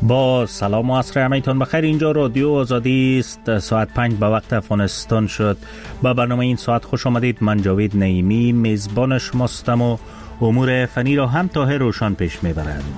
با سلام و عصر همه‌تان بخیر. اینجا رادیو آزادی است. ساعت 5 به وقت افغانستان شد. با برنامه این ساعت خوش آمدید. من جاوید نعیمی میزبان شماستم و امور فنی را هم طاهر روشن پیش میبرند.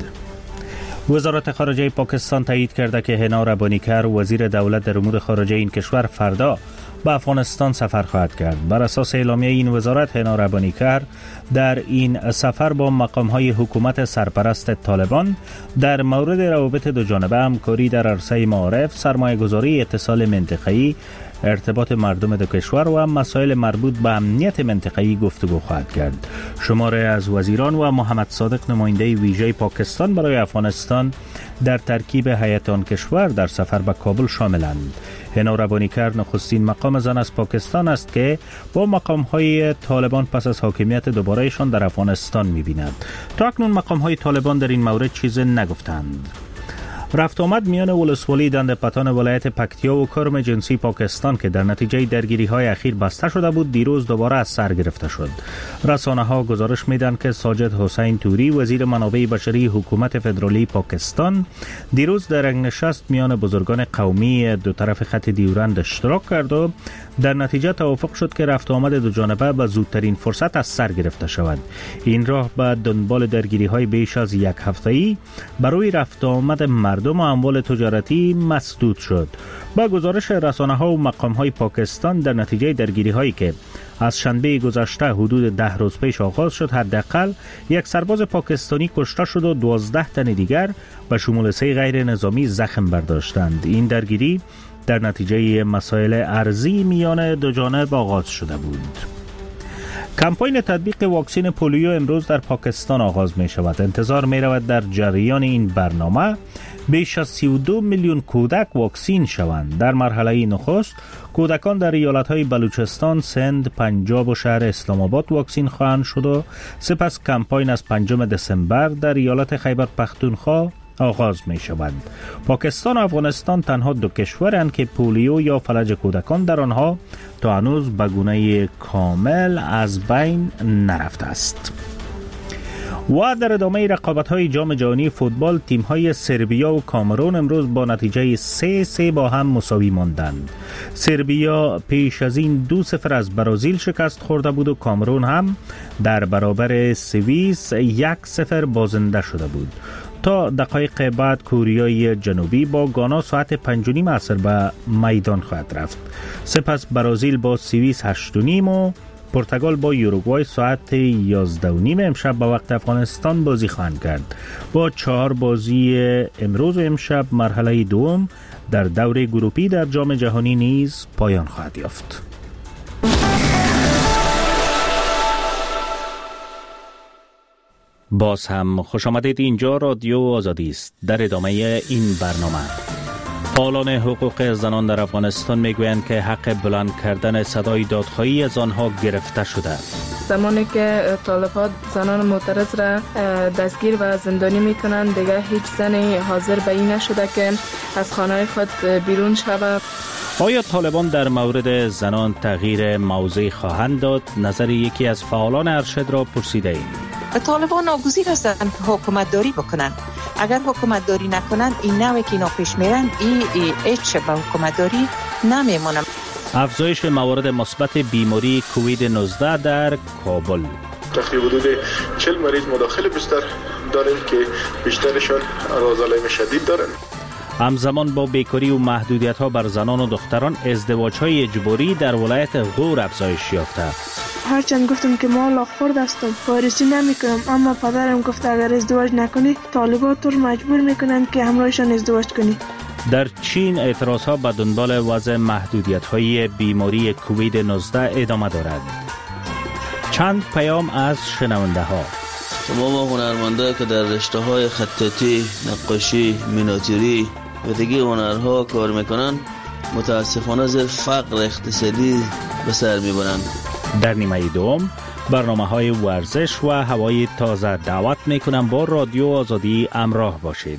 وزارت خارجه پاکستان تایید کرده که هنا ربانیکر وزیر دولت در امور خارجه این کشور فردا به افغانستان سفر خواهد کرد. بر اساس اعلامیه این وزارت، هنا ربانیکر در این سفر با مقام‌های حکومت سرپرست طالبان در مورد روابط دو جانبه، همکاری در عرصه معارف، سرمایه‌گذاری، اتصال منطقه‌ای، ارتباط مردم دو کشور و مسائل مربوط به امنیت منطقه‌ای گفتگو خواهد کرد. شماره از وزیران و محمد صادق نماینده ویژه پاکستان برای افغانستان در ترکیب هیئت آن کشور در سفر به کابل شاملند. هنا ربانیکر نخستین مقام زن از پاکستان است که با مقام‌های طالبان پس از حاکمیت دوبارهشان در افغانستان می‌بیند. تا اکنون مقام‌های طالبان در این مورد چیزی نگفتند. رفت آمد میان ولسوالی دندپتان ولایت پکتیا و کرم جنسی پاکستان که در نتیجه درگیری‌های اخیر بسته شده بود، دیروز دوباره از سر گرفته شد. رسانه‌ها گزارش می‌دهند که ساجد حسین توری، وزیر منابع بشری حکومت فدرالی پاکستان، دیروز در یک نشست میان بزرگان قومی دو طرف خط دیورند اشتراک کرد و در نتیجه توافق شد که رفت آمد دو جانبه به زودترین فرصت از سر گرفته شود. این راه به دنبال درگیری‌های بیش از یک هفته‌ای برای رفت آمد مردم و اموال تجارتی مسدود شد. با گزارش رسانه‌ها و مقام‌های پاکستان، در نتیجه درگیری‌هایی که از شنبه گذشته حدود 10 روز پیش آغاز شد، حداقل یک سرباز پاکستانی کشته شد و 12 تن دیگر به شمول 3 غیر نظامی زخم برداشتند. این درگیری در نتیجه مسائل ارضی میان دو جانب آغاز شده بود. کمپاین تطبیق واکسن پولیو امروز در پاکستان آغاز می شود. انتظار می رود در جریان این برنامه بیش از 32 میلیون کودک واکسین شوند. در مرحله نخست کودکان در ایالت‌های بلوچستان، سند، پنجاب و شهر اسلام آباد واکسین خواهند شد و سپس کمپاین از 5 دسامبر در ایالت خیبر پختونخوا آغاز می شود. پاکستان و افغانستان تنها دو کشورند که پولیو یا فلج کودکان در آنها تا هنوز به گونه کامل از بین نرفته است. و در ادامه رقابت‌های جام جهانی فوتبال، تیم‌های سربیا و کامرون امروز با نتیجه 3-3 با هم مساوی ماندند. سربیا پیش از این 2-0 از برزیل شکست خورده بود و کامرون هم در برابر سوئیس 1-0 بازنده شده بود. تا دقایق بعد کوریای جنوبی با گانا ساعت 5:30 عصر به میدان خواهد رفت. سپس برزیل با سوئیس 8:30 و پرتغال با یوروگوای ساعت 11:30 امشب به وقت افغانستان بازی خواهند کرد. با 4 بازی امروز و امشب مرحله دوم در دور گروپی در جام جهانی نیز پایان خواهد یافت. باز هم خوش آمدید. اینجا رادیو آزادی است. در ادامه این برنامه، فعالان حقوق زنان در افغانستان میگویند که حق بلند کردن صدای دادخواهی از آنها گرفته شده. زمانی که طالبان زنان معترض را دستگیر و زندانی میکنند، دیگر هیچ زنی حاضر به این نشده که از خانه خود بیرون شود. آیا طالبان در مورد زنان تغییر موضع خواهند داد؟ نظر یکی از فعالان ارشد را پرسیده ایم. طالبان ناگزیر هستند که حکومت داری بکنن. اگر حکومت داری نکنن، این نوعی که اینا پیش میرن هیچ به حکومت داری نمیمونن. افزایش موارد مثبت بیماری کووید 19 در کابل. تقریبا حدود 40 مریض مداخل بستر داریم که بیشترشان آلام شدید دارن. همزمان با بیکاری و محدودیت‌ها بر زنان و دختران، ازدواج‌های اجباری در ولایت غور افزایش یافته. هرچند گفتم که ما لاخورد هستم، وارسی نمی کنم، اما پدرم گفت اگر ازدواج نکنی طالبان تو رو مجبور میکنن که همراهشان ازدواج کنی. در چین اعتراضها به دنبال وضع محدودیت‌های بیماری کووید 19 ادامه دارد. چند پیام از شنونده ها. تمام هنرمندایی که در رشته‌های خطاطی، نقاشی، میناتوری و دیگه هنرها کار میکنن، متاسفانه زیر فقر اقتصادی به سر میبرند. در نیمه دوم برنامه‌های ورزش و هوای تازه دعوت میکنم با رادیو آزادی همراه باشید.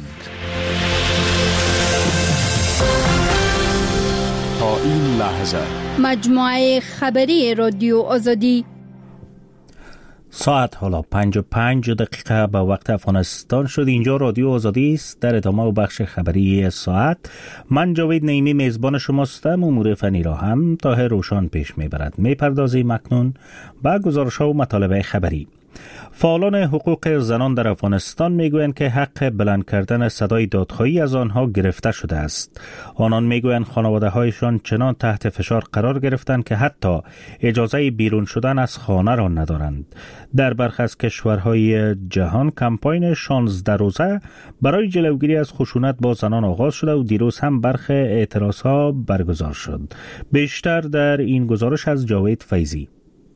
تا این لحظه مجموعه خبری رادیو آزادی. ساعت حالا 5:05 به وقت افغانستان شد. اینجا رادیو آزادی است. در ادامه و بخش خبری ساعت من جاوید نعیمی میزبان شماستم. امور فنی را هم طاهر روشان پیش میبرد. میپردازیم اکنون به گزارش‌ها و مطالب خبری. فعالان حقوق زنان در افغانستان میگویند که حق بلند کردن صدای دادخواهی از آنها گرفته شده است. آنان میگویند خانواده هایشان چنان تحت فشار قرار گرفتند که حتی اجازه بیرون شدن از خانه را ندارند. در برخی از کشورهای جهان کمپاین 16 روزه برای جلوگیری از خشونت با زنان آغاز شده و دیروز هم برخی اعتراضها برگزار شد. بیشتر در این گزارش از جاوید فیضی.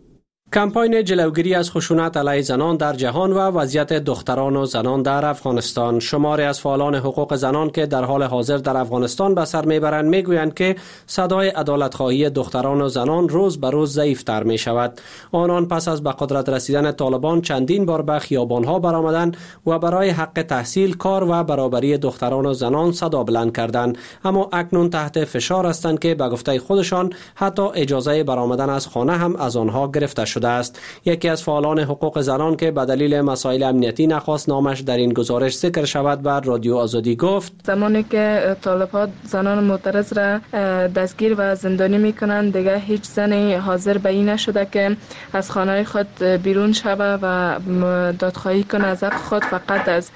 کمپاین جلوگیری از خشونت علیه زنان در جهان و وضعیت دختران و زنان در افغانستان. شماری از فعالان حقوق زنان که در حال حاضر در افغانستان به سر میبرند میگویند که صدای عدالتخواهی دختران و زنان روز به روز ضعیفتر می شود. آنان پس از به قدرت رسیدن طالبان چندین بار به خیابانها برآمدند و برای حق تحصیل، کار و برابری دختران و زنان صدا بلند کردند، اما اکنون تحت فشار هستند که به گفته خودشان حتی اجازه برآمدن از خانه هم از آنها گرفته شده است. یکی از فعالان حقوق زنان که به دلیل مسائل امنیتی نخواست نامش در این گزارش ذکر شود بر رادیو آزادی گفت: زمانی که طالبان زنان معترض را دستگیر و زندانی میکنند دیگه هیچ زنی حاضر به این نشده که از خانه خود بیرون شود و دادخواهی کنه از حق خود. فقط از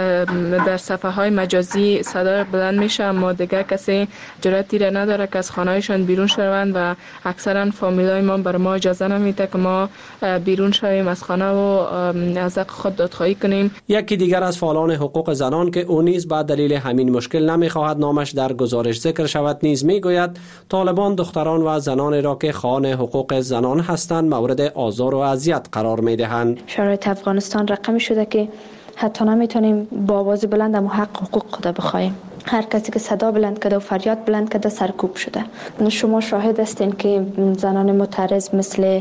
در صفحه های مجازی صدا بلند میشه، اما دیگه کسی جرأتی را نداره که از خانه‌شان بیرون شوند و اکثرا فامیلای ما بر ما اجازه نمیده که ما بیرون شویم از خانه و از حق خود دادخواهی کنیم. یکی دیگر از فعالان حقوق زنان که او نیز به دلیل همین مشکل نمیخواهد نامش در گزارش ذکر شود نیز میگوید طالبان دختران و زنان را که خواهان حقوق زنان هستند مورد آزار و اذیت قرار میدهند. شرایط افغانستان رقمی شده که حتی نمیتونیم با آواز بلند اما حق حقوق خود بخوایم. هر کسی که صدا بلند کرده و فریاد بلند کرده سرکوب شده. شما شاهد هستین که زنان معترض مثل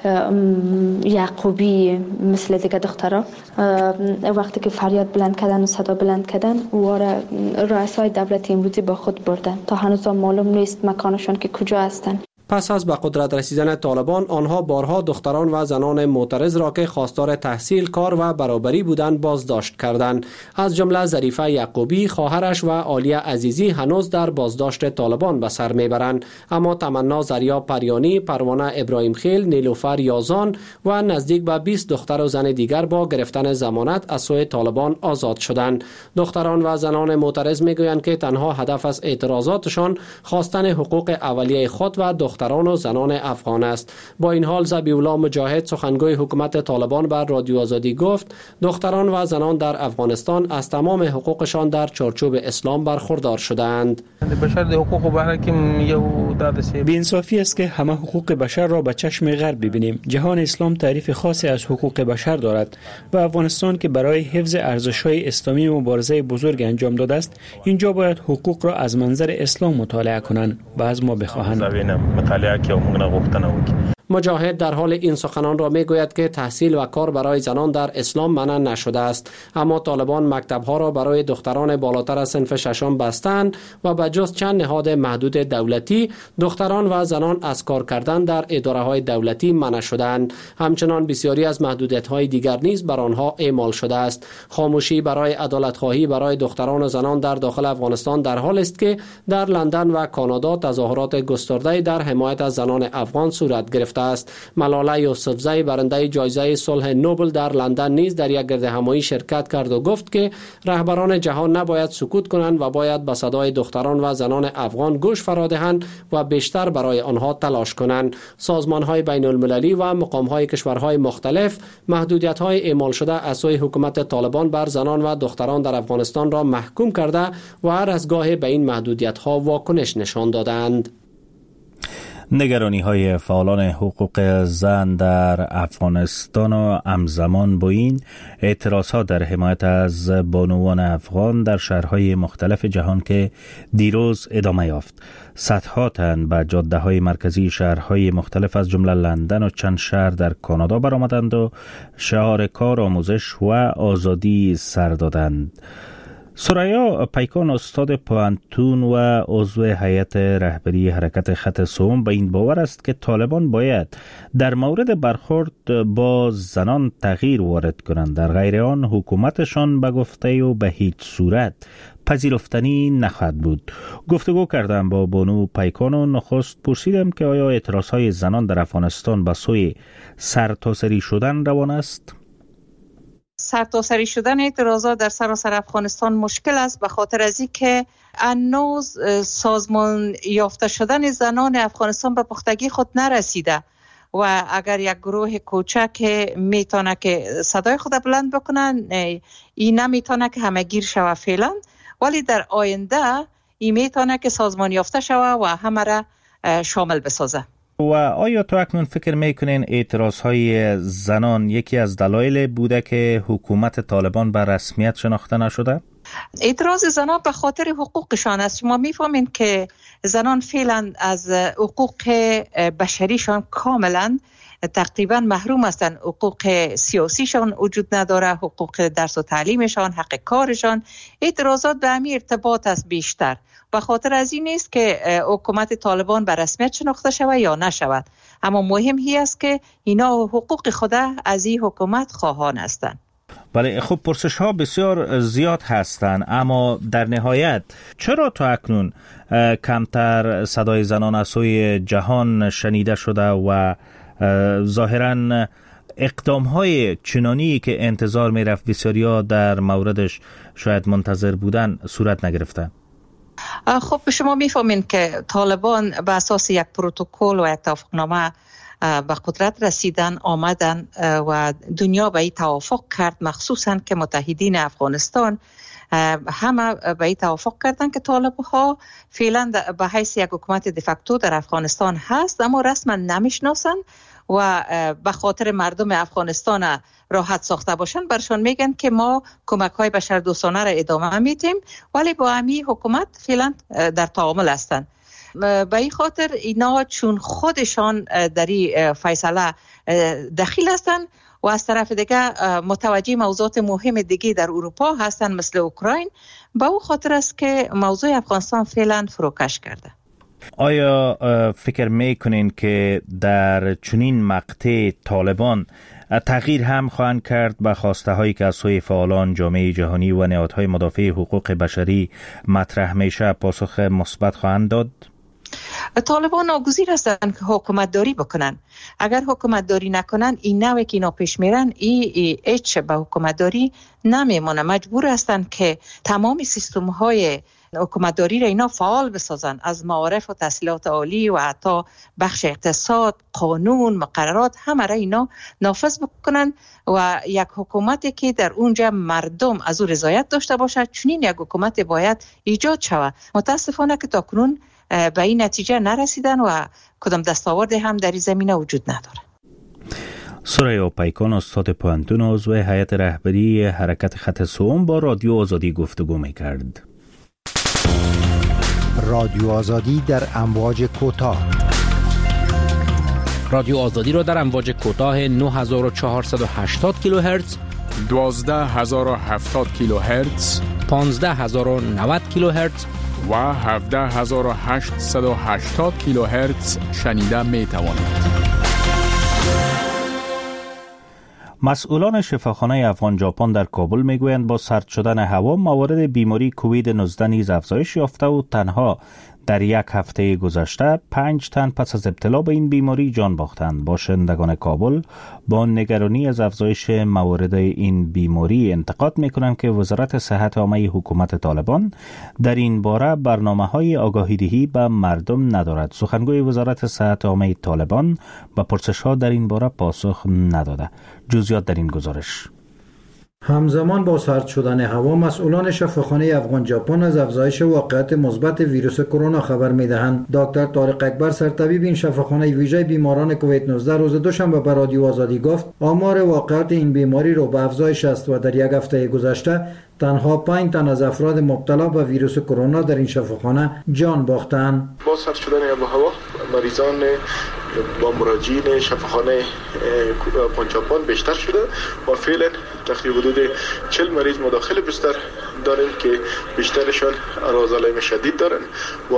یعقوبی، مثل دیگه دخترها وقتی که فریاد بلند کردن و صدا بلند کردن و رؤسای دولت امروزی با خود بردن تا هنوز معلوم نیست مکانشان که کجا هستن. پس از به قدرت رسیدن طالبان آنها بارها دختران و زنان معترض را که خواستار تحصیل، کار و برابری بودند بازداشت کردند. از جمله ظریفه یعقوبی، خواهرش و عالیه عزیزی هنوز در بازداشت طالبان به سر میبرند، اما تمنا زریا پریانی، پروانه ابراهیم خیل، نیلوفر یازان و نزدیک به 20 دختر و زن دیگر با گرفتن ضمانت از سوی طالبان آزاد شدند. دختران و زنان معترض میگویند که تنها هدف از اعتراضاتشان خواستن حقوق اولیه خود و دختران و زنان افغان است. با این حال ذبیح الله مجاهد، سخنگوی حکومت طالبان بر رادیو آزادی گفت دختران و زنان در افغانستان از تمام حقوقشان در چارچوب اسلام برخوردار شدند. بی‌انصافی است که همه حقوق بشر را به چشم غرب ببینیم. جهان اسلام تعریف خاصی از حقوق بشر دارد و افغانستان که برای حفظ ارزش‌های اسلامی مبارزه بزرگ انجام داده است، اینجا باید حقوق را از منظر اسلام مطالعه کنند و از ما بخواهند. مجاهد در حال این سخنان را میگوید که تحصیل و کار برای زنان در اسلام منع نشده است، اما طالبان مکتب‌ها را برای دختران بالاتر از صنف ششم بستند و به جز چند نهاد محدود دولتی دختران و زنان از کار کردن در اداره‌های دولتی منع شدند. همچنان بسیاری از محدودیت‌های دیگر نیز بر آنها اعمال شده است. خاموشی برای عدالت‌خواهی برای دختران و زنان در داخل افغانستان در حال است که در لندن و کانادا تظاهرات گسترده در حمایت از زنان افغان صورت گرفته است. ملاله یوسفزی برنده جایزه صلح نوبل در لندن نیز در یک گردهمایی شرکت کرد و گفت که رهبران جهان نباید سکوت کنند و باید به صدای دختران و زنان افغان گوش فرا دهند و بیشتر برای آنها تلاش کنند. سازمان‌های بین‌المللی و مقام‌های کشورهای مختلف محدودیت‌های اعمال شده از سوی حکومت طالبان بر زنان و دختران در افغانستان را محکوم کرده و هر از گاهی به این محدودیت‌ها واکنش نشان دادند. نگرانی های فعالان حقوق زن در افغانستان و همزمان با این اعتراض ها در حمایت از بانوان افغان در شهرهای مختلف جهان که دیروز ادامه یافت. صدها تن به جاده های مرکزی شهرهای مختلف از جمله لندن و چند شهر در کانادا برآمدند و شعار کار، آموزش و آزادی سر دادند. سریا پیکان استاد پوهنتون و عضو هیئت رهبری حرکت خط سوم به این باور است که طالبان باید در مورد برخورد با زنان تغییر وارد کنند، در غیر آن حکومتشان به گفته و به هیچ صورت پذیرفتنی نخواهد بود. گفتگو کردم با بانو پیکان و نخست پرسیدم که آیا اعتراضهای زنان در افغانستان به سوی سرتاسری شدن روان است؟ سرتاسری شدن اعتراضات در سراسر افغانستان مشکل است، به خاطر از اینکه هنوز سازمان یافته شدن زنان افغانستان به پختگی خود نرسیده و اگر یک گروه کوچک میتونه که صدای خود بلند بکنن، این نمیتونه که همگیر شوه فعلا، ولی در آینده این میتونه که سازمان یافته شوه و همه را شامل بسازه. و آیا تو اکنون فکر میکنین اعتراضهای زنان یکی از دلایل بوده که حکومت طالبان به رسمیت شناخته نشده؟ اعتراض زنان به خاطر حقوقشان است. شما میفهمین که زنان فعلا از حقوق بشریشان کاملا تقریبا محروم هستند. حقوق سیاسیشان وجود نداره، حقوق درس و تعلیمشان، حق کارشان. اعتراضات به همین ارتباط است بیشتر. به خاطر از این نیست که حکومت طالبان به رسمیت شناخته شود یا نشود، اما مهم هی است که اینا حقوق خود از این حکومت خواهان هستند. بله، خب پرسش ها بسیار زیاد هستند، اما در نهایت چرا تا اکنون کمتر صدای زنان از سوی جهان شنیده شده و ظاهراً اقدام های چنانی که انتظار می رفت بسیاریا در موردش شاید منتظر بودن صورت نگرفته؟ خب شما میفهمین که طالبان به اساس یک پروتکل و یک توافقنامه به قدرت رسیدن آمدن و دنیا به این توافق کرد، مخصوصا که متحدین افغانستان همه به این توافق کردن که طالب ها فعلا به حیث یک حکومت دفکتو در افغانستان هست، اما رسما نمیشناسن و به خاطر مردم افغانستان راحت ساخته باشن برشان میگن که ما کمک های بشردوستانه را ادامه میدیم، ولی با همین حکومت فعلا در تعامل هستن. به این خاطر اینا چون خودشان در این فیصله دخیل هستن و از طرف دیگه متوجه موضوعات مهم دیگه در اروپا هستن مثل اوکراین، به او خاطر است که موضوع افغانستان فعلا فروکش کرده. آیا فکر میکنین که در چنین مقطع طالبان تغییر هم خواهند کرد به خواسته هایی که از سوی فعالان جامعه جهانی و نهادهای مدافع حقوق بشری مطرح میشه پاسخ مثبت خواهند داد؟ طالبان ناگزیر هستند که حکومت داری بکنن. اگر حکومت داری نکنن، این نوعی که اینا پیش میرن هیچ به حکومت داری نمیمونه. مجبور هستند که تمام سیستم های حکومت داری را اینا فعال بسازن، از معارف و تحصیلات عالی و حتی بخش اقتصاد، قانون، مقررات، همه را اینا نافذ بکنن و یک حکومتی که در اونجا مردم از او رضایت داشته باشه، چنین یک حکومت باید ایجاد شود. متاسفانه که تاکنون به این نتیجه نرسیدن و کدام دستاورد هم در این زمینه وجود نداره. سریا پیکان استاد پوهنتون عضو هیئت رهبری حرکت خط سوم با رادیو آزادی گفتگو می‌کرد. رادیو آزادی در امواج کوتاه. رادیو آزادی را در امواج کوتاه 9480 کیلوهرتز، 12070 کیلوهرتز، 15090 کیلوهرتز و 17880 کیلوهرتز شنیده می توانید. مسئولان شفاخانه افغان ژاپن در کابل میگویند با سرد شدن هوا موارد بیماری کووید 19 نیز افزایش یافته و تنها در یک هفته گذشته 5 تن پس از ابتلا به این بیماری جان باختند. باشندگان کابل با نگرانی از افزایش موارد این بیماری انتقاد میکنند که وزارت صحت عامه حکومت طالبان در این باره برنامه‌های آگاهی‌دهی به مردم ندارد. سخنگوی وزارت صحت عامه طالبان به پرسش‌ها در این باره پاسخ نداده. جزئیات در این گزارش. همزمان با سرد شدن هوا، مسئولان شفاخانه افغان ژاپن از افزایش واقعیت مثبت ویروس کرونا خبر می‌دهند. دکتر طارق اکبر، سرطبیب این شفاخانه ویژه بیماران کووید 19 روز دوشنبه به رادیو آزادی گفت آمار واقعیت این بیماری رو به افزایش است و در یک هفته گذشته تنها 5 تن از افراد مبتلا به ویروس کرونا در این شفاخانه جان باختند. با سرد شدن آب و هوا مریضان با مراجعین شفاخانه قنجاپان بیشتر شده و فعلا تقریبا حدود 40 مریض مداخل بستر داریم که بیشترشان عرض‌علایم شدید دارن و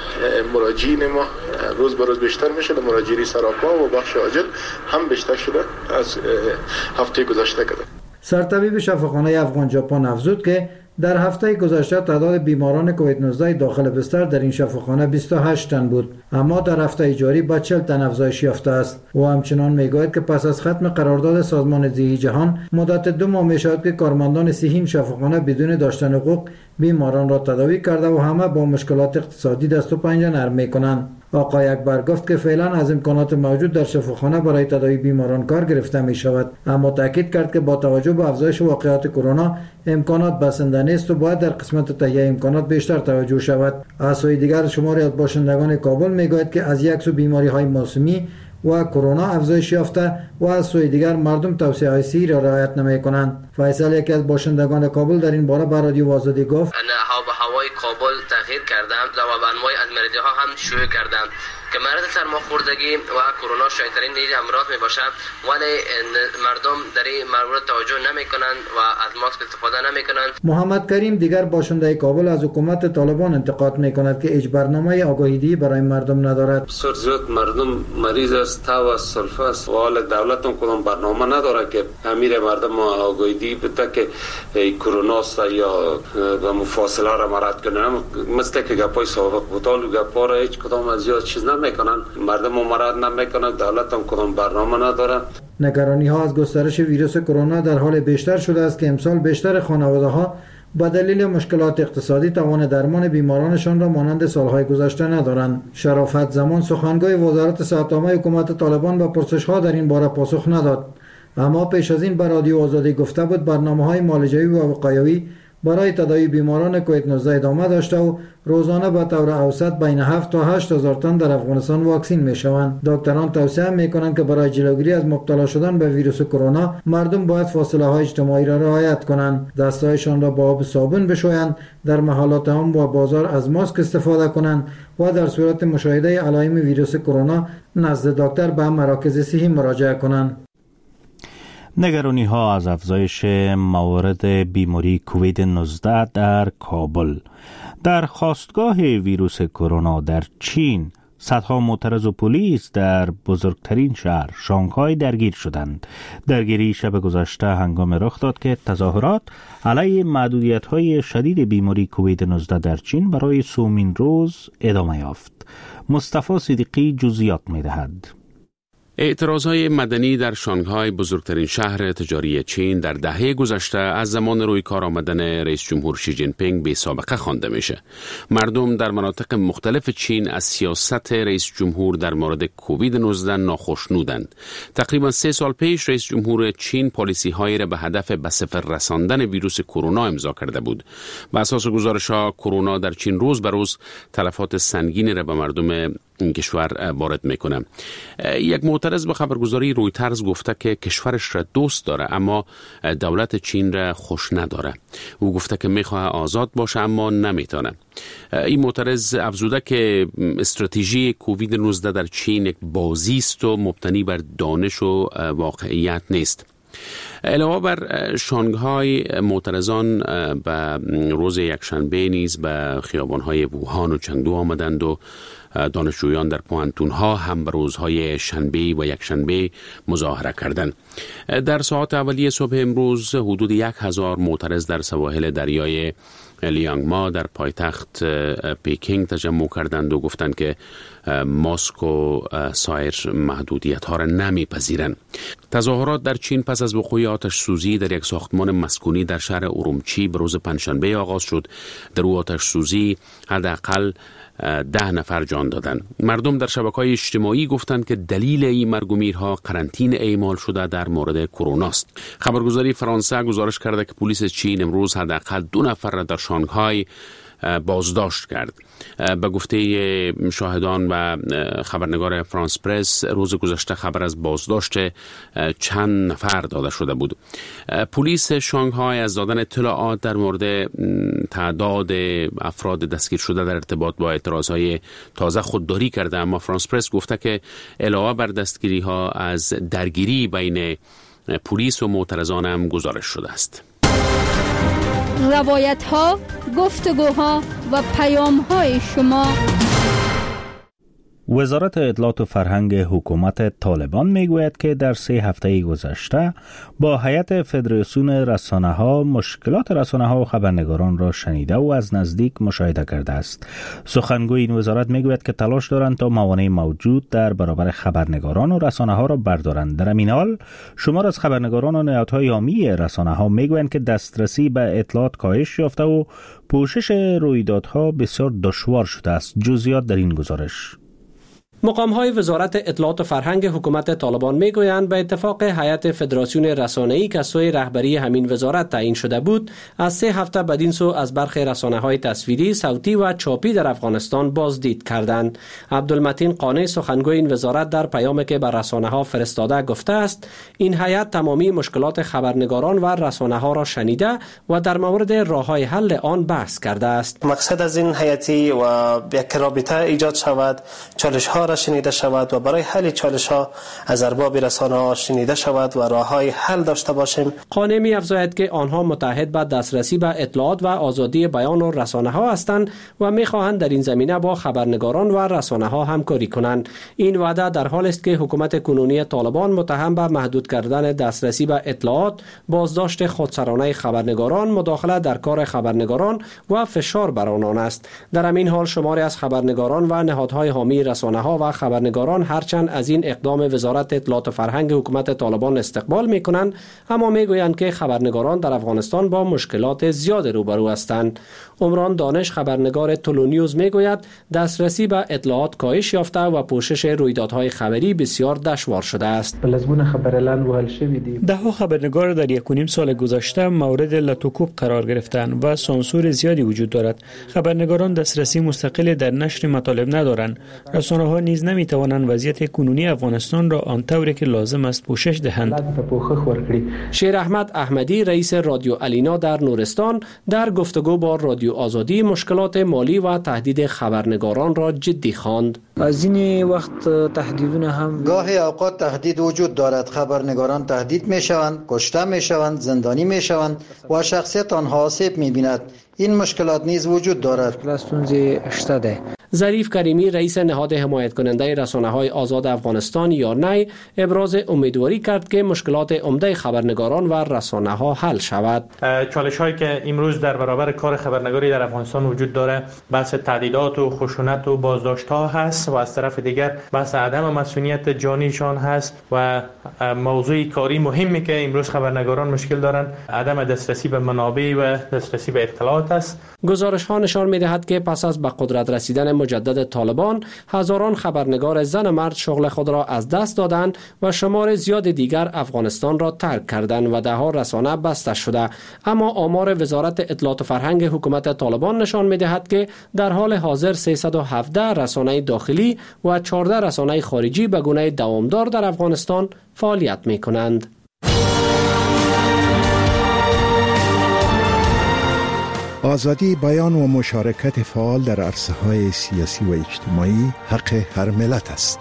مراجعین ما روز به روز بیشتر میشه. مراجعین سراپا و بخش عاجل هم بیشتر شده از هفته گذشته کرده. سرطبیب شفاخانه افغان ژاپن افزود که در هفته گذشته تعداد بیماران کووید 19 داخل بستر در این شفاخانه 28 تن بود، اما در هفته جاری با 40 تن افزایش یافته است. و همچنان میگوید که پس از ختم قرارداد سازمان صحی جهان مدت 2 ماه میشود که کارمندان صحی شفاخانه بدون داشتن حقوق بیماران را تداوی کرده و همه با مشکلات اقتصادی دست و پنجه نرم میکنند. آقای اکبر گفت که فعلا از امکانات موجود در شفاخانه برای تداوی بیماران کار گرفته می شود، اما تاکید کرد که با توجه به افزایش واقعات کرونا امکانات بسنده نیست و باید در قسمت تهیه امکانات بیشتر توجه شود. از سوی دیگر شماری از باشندگان کابل میگوید که از یک سو بیماری های موسمی و کرونا افزایش یافته و از سوی دیگر مردم توصیه های صحی را رعایت نمی کنند. فیصل یکی از باشندگان کابل در این باره به رادیو آزادی گفت هوای کابل تغییر کردم و انواع از مریضی ها هم شروع کردم که مرض سرماخوردگی و کرونا شایع‌ترین امراض می باشد، ولی مردم در این مورد توجه نمی کنند و از ماسک استفاده نمی کنند. محمد کریم دیگر باشنده کابل از حکومت طالبان انتقاد می کند که هیچ برنامه آگاهی‌دهی برای مردم ندارد. بسیار زیاد مردم مریض است، تب است، سلفه است و حال دولت هم کدام برنامه نداره که امیر مردم آگاهی‌دهی بده که کرونا است یا فاصله را مراعات کنند. مثل که گپای سابق بود، گپا را هیچ کدام از زیاد چیز نمیکنن، مردم مراعات نمیکنن، دولت هم کدام برنامه نداره. نگرانی ها از گسترش ویروس کرونا در حال بیشتر شده است که امسال بیشتر خانواده ها به دلیل مشکلات اقتصادی توان درمان بیمارانشان را مانند سالهای گذشته ندارند. شرافت زمان سخنگوی وزارت صحت عامه حکومت طالبان به پرسش ها در این باره پاسخ نداد، اما پیش از این به رادیو آزادی گفته بود برنامه‌های معالجه‌ای و وقایوی برای تداوی بیماران کووید 19 ادامه داشته و روزانه به طور اوسط بین 7 تا 8 هزار تن در افغانستان واکسین میشوند. دکتران توصیه میکنند که برای جلوگیری از مبتلا شدن به ویروس کرونا مردم باید فاصله های اجتماعی را رعایت کنند، دستهایشان را با آب صابون بشویند، در محلات عام و بازار از ماسک استفاده کنند و در صورت مشاهده علائم ویروس کرونا نزد دکتر به مراکز صحی مراجعه کنند. نگرانی ها از افزایش موارد بیماری کووید 19 در کابل. در خاستگاه ویروس کرونا در چین صدها معترض و پلیس در بزرگترین شهر شانگهای درگیر شدند. درگیری شب گذشته هنگام رخ داد که تظاهرات علیه محدودیت‌های شدید بیماری کووید 19 در چین برای سومین روز ادامه یافت. مصطفی صدیقی جزئیات می‌دهد. اعتراضهای مدنی در شانگهای بزرگترین شهر تجاری چین در دهه گذشته از زمان روی کار آمدن رئیس جمهور شی جین پینگ بی سابقه خوانده میشه. مردم در مناطق مختلف چین از سیاست رئیس جمهور در مورد کووید 19 ناخشنودند. تقریبا 3 سال پیش رئیس جمهور چین پالیسی هایی را به هدف به صفر رساندن ویروس کرونا امضا کرده بود. بر اساس گزارش‌ها کرونا در چین روز به روز تلفات سنگینی را به مردم این کشور وارد میکنه. یک معترض به خبرگزاری رویترز گفته که کشورش را دوست داره اما دولت چین را خوش نداره. او گفته که میخواه آزاد باشه اما نمیتونه. این معترض افزوده که استراتژی کووید 19 در چین یک بازی است و مبتنی بر دانش و واقعیت نیست. علاوه بر شانگهای معترضان به روز یکشنبه نیز به خیابان‌های ووهان و چنگدو آمدند و دانشجویان در پوهنتون‌ها هم به روزهای شنبه و یکشنبه مظاهره کردند. در ساعات اولیه صبح امروز حدود 1000 معترض در سواحل دریای لیانگما در پایتخت پیکینگ تجمع کردند و گفتند که ماسک و سایر محدودیت‌ها را نمی‌پذیرند. تظاهرات در چین پس از وقوع آتش سوزی در یک ساختمان مسکونی در شهر اورومچی به روز پنجشنبه آغاز شد. در او آتش سوزی حداقل 10 نفر جان دادند. مردم در شبکه‌های اجتماعی گفتند که دلیل این مرگ و میرها قرنطینه اعمال شده در مورد کرونا است. خبرگزاری فرانسه گزارش کرده که پلیس چین امروز حداقل 2 نفر را در شانگهای بازداشت کرد. به گفته شاهدان و خبرنگار فرانس پرس، روز گذشته خبر از بازداشت چند نفر داده شده بود. پلیس شانگهای از دادن اطلاعات در مورد تعداد افراد دستگیر شده در ارتباط با اعتراضهای تازه خودداری کرده، اما فرانس پرس گفته که علاوه بر دستگیری ها از درگیری بین پلیس و معترضان هم گزارش شده است. روایت ها، گفتگوها و پیام های شما. وزارت اطلاعات و فرهنگ حکومت طالبان میگوید که در 3 هفته گذشته با هیئت فدراسیون رسانه‌ها مشکلات رسانه‌ها و خبرنگاران را شنیده و از نزدیک مشاهده کرده است. سخنگوی این وزارت میگوید که تلاش دارند تا موانع موجود در برابر خبرنگاران و رسانه‌ها را بردارند. در این حال شمار از خبرنگاران و نهادهای حامی رسانه‌ها میگویند که دسترسی به اطلاعات کاهش یافته و پوشش رویدادها بسیار دشوار شده است. جزئیات در این گزارش. مقام‌های وزارت اطلاعات و فرهنگ حکومت طالبان میگویند به اتفاق هیئت فدراسیون رسانه‌ای که سوی رهبری همین وزارت تعیین شده بود، از 3 هفته بدین سو از برخی رسانه‌های تصویری، صوتی و چاپی در افغانستان بازدید کردند. عبدالمتین قانع سخنگوی این وزارت در پیامی که بر رسانه‌ها فرستاده گفته است این هیئت تمامی مشکلات خبرنگاران و رسانه‌ها را شنیده و در مورد راه‌های حل آن بحث کرده است. مقصد از این هیئتی و یک رابطه ایجاد شود، چالش‌ها شنیده شود و برای حل چالش ها از ارباب رسانه ها شنیده شود و راه های حل داشته باشیم. قانع می افزاید که آنها متحد به دسترسی به اطلاعات و آزادی بیان و رسانه ها هستند و می خواهند در این زمینه با خبرنگاران و رسانه ها همکاری کنند. این وعده در حال است که حکومت کنونی طالبان متهم به محدود کردن دسترسی به اطلاعات، بازداشت خودسرانه خبرنگاران، مداخله در کار خبرنگاران و فشار بر آنان است. در همین حال شماری از خبرنگاران و نهادهای حامی رسانه ها و خبرنگاران هرچند از این اقدام وزارت اطلاعات و فرهنگ حکومت طالبان استقبال میکنند، اما میگویند که خبرنگاران در افغانستان با مشکلات زیاد روبرو هستند. عمران دانش، خبرنگار تولونیوز، میگوید دسترسی به اطلاعات کاهش یافته و پوشش رویدادهای خبری بسیار دشوار شده است. ده‌ها خبرنگار در 1.5 سال گذشته مورد لطوکوب قرار گرفتند و سانسور زیادی وجود دارد. خبرنگاران دسترسی مستقل در نشر مطالب ندارند. رسانه‌ها نیز نمی‌توانند وضعیت کنونی افغانستان را آنطوری که لازم است پوشش دهند. شیر احمد احمدی، رئیس رادیو الینا در نورستان، در گفتگو با رادیو آزادی مشکلات مالی و تهدید خبرنگاران را جدی خواند. از این وقت تهدیدونه هم گاهی اوقات تهدید وجود دارد. خبرنگاران تهدید میشوند، کشته میشوند، زندانی میشوند و شخصیت آنها آسیب میبیند. این مشکلات نیز وجود دارد. ظریف کریمی، رئیس نهاد حمایت کننده رسانه‌های آزاد افغانستان یارنی، ابراز امیدواری کرد که مشکلات عمده خبرنگاران و رسانه‌ها حل شود. چالش‌هایی که امروز در برابر کار خبرنگاری در افغانستان وجود داره، بحث تهدیدات و خشونت و بازداشت‌ها هست و از طرف دیگر بحث عدم مسئولیت جانیشان هست و موضوع کاری مهمی که امروز خبرنگاران مشکل دارن عدم دسترسی به منابع و دسترسی به اطلاعات است. گزارش‌ها نشان می‌دهد که پس از به قدرت رسیدن مجدد طالبان، هزاران خبرنگار زن و مرد شغل خود را از دست دادند و شمار زیاد دیگر افغانستان را ترک کردند و ده‌ها رسانه بسته شده. اما آمار وزارت اطلاعات و فرهنگ حکومت طالبان نشان می‌دهد که در حال حاضر 317 رسانه داخلی و 14 رسانه خارجی به گونه دوامدار در افغانستان فعالیت می‌کنند. آزادی بیان و مشارکت فعال در عرصه‌های سیاسی و اجتماعی حق هر ملت است.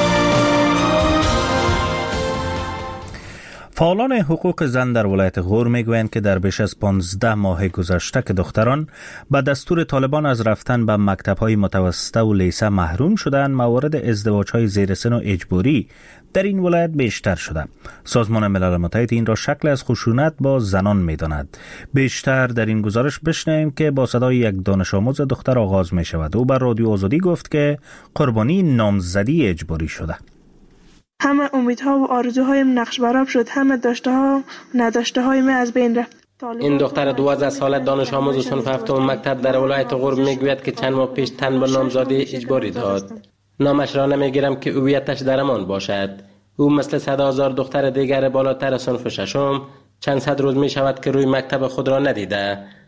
فعالان حقوق زن در ولایت غور میگویند که در بیش از 15 ماه گذشته که دختران به دستور طالبان از رفتن به مکتب‌های متوسطه و لیسه محروم شدند، موارد ازدواج‌های زیر سن و اجباری در این ولایت بیشتر شده. سازمان ملل متحد این را شکل از خشونت با زنان می‌داند. بیشتر در این گزارش بشنویم که با صدای یک دانش آموز دختر آغاز می‌شود. او بر رادیو آزادی گفت که قربانی نامزدی اجباری شده. همه امیدها و آرزوهایم نقش برآب شد. همه داشته‌ها و نداشته‌هایم از بین رفت. این دختر 12 ساله دانش آموز صنف هفتم مکتب در ولایت غور میگوید که چند ماه پیش تن به نامزدی اجباری داد. نامش را نمیگیرم که هویتش درمان باشد. او مثل 100,000 دختر دیگر بالاتر صنف ششم چند صد روز می شود که روی مکتب خود را ندیده.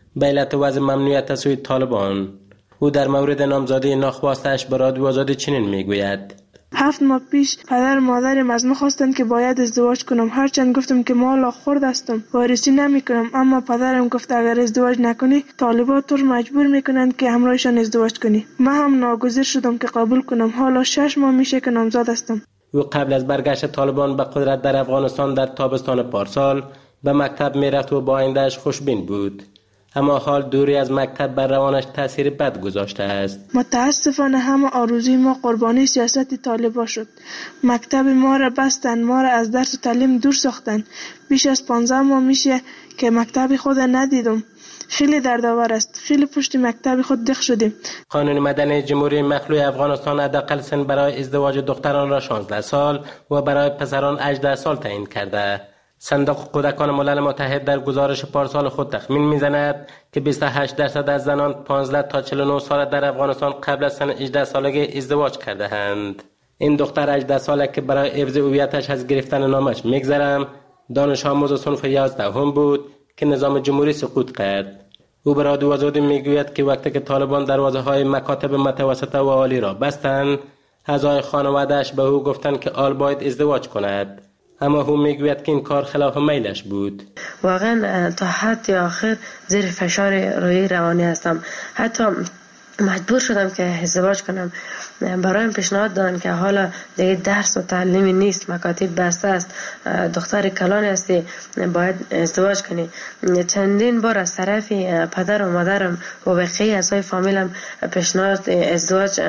به علت وضع ممنوعیت از سوی طالبان. او در مورد نامزادی ناخواسته‌اش به رادیو آزادی چنین میگوید: 7 ماه پیش پدر و مادرم از من خواستند که باید ازدواج کنم. هرچند گفتم که ما خرد هستم، وارثی نمی کنم، اما پدرم گفت اگر ازدواج نکنی طالبان تو مجبور میکنند که همراهشان ازدواج کنی. من هم ناگزیر شدم که قبول کنم. حالا 6 ماه میشه که نامزد هستم. او قبل از برگشت طالبان به قدرت در افغانستان در تابستان پارسال به مکتب میرفت و با آینده‌اش خوشبین بود، اما حال دوری از مکتب بر روانش تاثیر بد گذاشته است. متاسفانه همه آرزوی ما قربانی سیاست طالبان شد. مکتب ما را بستند، ما را از درس و تعلیم دور ساختند. بیش از 15 ماه میشه که مکتب خود ندیدم. خیلی دردآور است. خیلی پشت مکتب خود دق شدیم. قانون مدنی جمهوری مخلوع افغانستان حداقل سن برای ازدواج دختران را 16 سال و برای پسران 18 سال تعیین کرده. صندوق کودکان ملل متحد در گزارش پارسال خود تخمین میزند که 28% از زنان 15 تا 49 سال در افغانستان قبل از سن 18 سالگی ازدواج کرده اند. این دختر 18 ساله که برای حفظ هویتش از گرفتن نامش میگذرم دانش آموز صنف 11 هم بود که نظام جمهوری سقوط کرد. او به رادیو آزادی میگوید که وقتی که طالبان دروازه‌های مکاتب متوسطه و عالی را بستند، اعضای خانواده‌اش به او گفتند که آل باید ازدواج کند، اما او میگوید که این کار خلاف میلش بود. واقعا تا حد آخر زیر فشار روحی روانی هستم. حتی مجبور شدم که ازدواج کنم. برایم پیشنهاد دادن که حالا دیگه درس و تعلیمی نیست، مکاتب بسته است، دختر کلان هستی، باید ازدواج کنی. چندین بار از طرف پدر و مادرم و بقیه اعضای فامیلم پیشنهاد ازدواج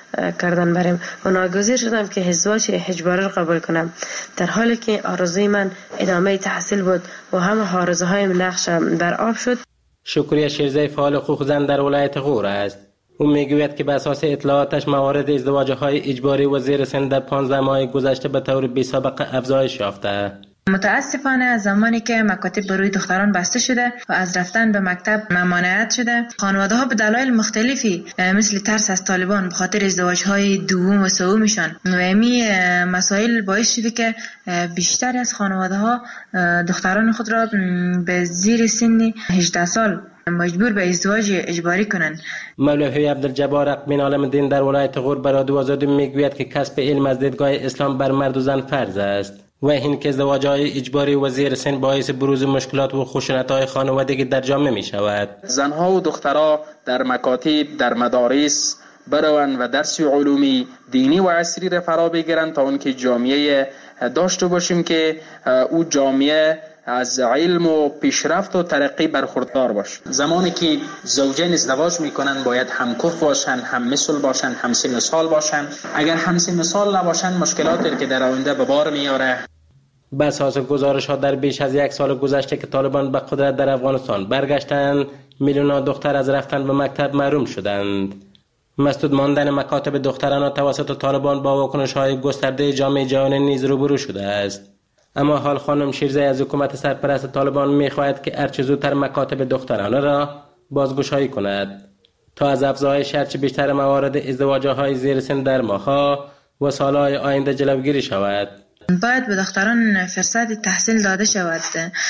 کردن بریم و ناگزیر شدم که ازدواج اجباری رو قبول کنم، در حالی که آرزوی من ادامه تحصیل بود و همه آرزوهایم نقش بر آب شد. شکریه شیرزی فعال حقوق زن در ولایت غور است. او میگوید که به اساس اطلاعاتش موارد ازدواج‌های اجباری و زیر سن در 15 ماه گذشته به طور بی‌سابقه افزایش یافته. متاسفانه از زمانی که مکاتب بروی دختران بسته شده و از رفتن به مکتب ممانعت شده، خانواده‌ها به دلایل مختلفی مثل ترس از طالبان به خاطر ازدواج‌های دوم و سومشان و این مسائل باعث شده که بیشتر از خانواده‌ها دختران خود را به زیر سن 18 سال مجبور به ازدواج اجباری کنند. مولوی عبدالجبار اقمین عالم دین در ولایت غور به رادیو آزادی میگوید که کسب علم از دیدگاه اسلام بر مرد و زن فرض است و این که ازدواج‌های اجباری و زیر سن باعث بروز مشکلات و خشونت‌های خانوادگی در جامعه می‌شود. زنها و دخترها در مکاتب، در مدارس بروند و درس علومی دینی و عصری را فرا بگیرند تا اونکه جامعه داشته باشیم که او جامعه از علم و پیشرفت و ترقی برخوردار باشه. زمانی که زوجین ازدواج میکنن باید هم کف باشن، هم مثل باشن، هم سن سال باشن. اگر هم سن سال نباشن مشکلاتی که در آینده به بار میاره. بر اساس گزارش‌ها در بیش از 1 سال گذشته که طالبان به قدرت در افغانستان برگشتند، میلیون‌ها دختر از رفتن به مکتب محروم شدند. مسدود ماندن مکاتب دختران توسط طالبان با واکنش‌های گسترده جامعه جهانی نیز روبرو شده است. اما حال خانم شیرزی از حکومت سرپرست طالبان می‌خواهد که هرچه زودتر مکاتب دخترانه را بازگشایی کند تا از افزایش هرچه بیشتر موارد ازدواج‌های زیر سن در ماه‌ها و سال‌های آینده جلوگیری شود. باید به دختران فرصت تحصیل داده شود،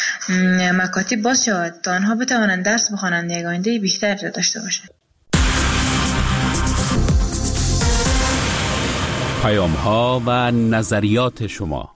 مکاتب باز شود تا آنها بتوانند درس بخوانند، یک آینده بیشتر داشته باشند. پیام‌ها و نظریات شما.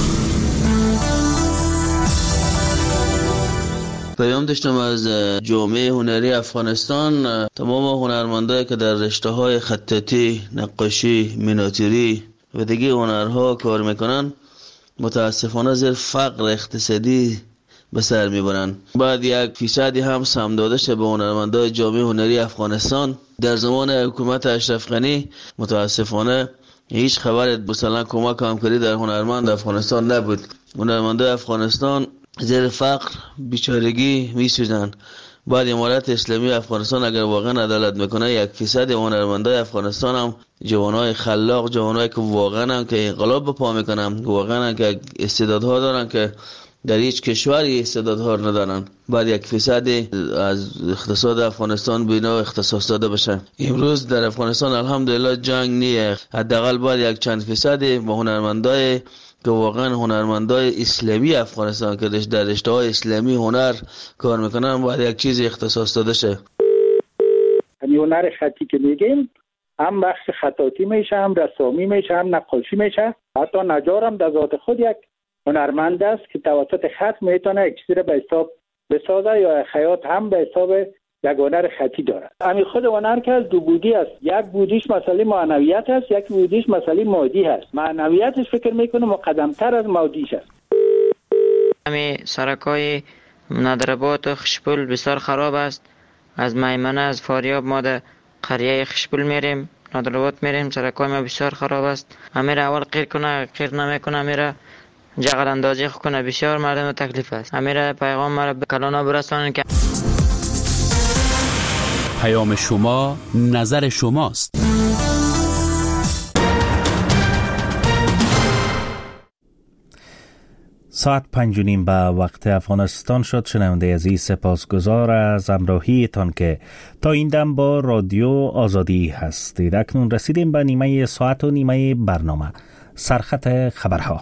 پیام داشتم از جامعه هنری افغانستان. تمام هنرمندایی که در رشته‌های خطاطی، نقاشی، میناتوری و دیگه هنرها کار میکنن متاسفانه زیر فقر اقتصادی به سر میبرن. بعد 1% هم سهم داده شه به هنرمندای جامعه هنری افغانستان. در زمان حکومت اشرف غنی متاسفانه هیچ خبر مثلا کمک همکاری در هنرمند افغانستان نبود. هنرمندای افغانستان زیر فقر بیچارگی میسوزن. بعد امارت اسلامی افغانستان اگر واقعا عدالت میکنه 1% هنرمندای افغانستان هم جوانای خلاق، جوانایی که واقعا که انقلاب به پا میکنن، واقعا که استعدادها دارن که در هیچ کشوری استعدادها ندارن، بعد 1% از اقتصاد افغانستان بینا اختصاص داده بشه. امروز در افغانستان الحمدلله جنگ نیه، حداقل باید یک چند فیصد با هنرمندای که واقعا هنرمندای اسلامی افغانستان که در رشته‌های اسلامی هنر کار میکنن باید یک چیز اختصاص داده شه. همین هنر خطی که میگیم هم بخش خطاطی میشه، هم رسامی میشه، هم نقاشی میشه. حتی نجار هم در ذات خود یک هنرمند است که توسط خط میتونه یک چیزی رو به حساب بسازه یا خیاط هم به حساب یک هنر خطی دارد. همین خود هنر که از دو بودی است، یک بودیش مسئله معنویت است، یک بودیش مسئله مادی است. معنویتش فکر میکنه مقدمتر از مادیش است. همین سرکای ندربات و خشپول بسیار خراب است. از میمنه از فاریاب ما در قریه خشپول میریم، ندربات میریم، سرکای ما بسیار خراب است. امیر اول قیر کنه، قیر نمیکنه، امیر جغل اندازی کنه، بسیار مردم تکلیف است. امیر پیغام مرا به کلانا برسانن که پیام شما نظر شماست. ساعت 5:30 به وقت افغانستان شد. شنونده عزیز سپاسگزار از همراهیتان که تا این دم با رادیو آزادی هستید. اکنون رسیدیم به نیمه ساعت و نیمه برنامه سرخط خبرها.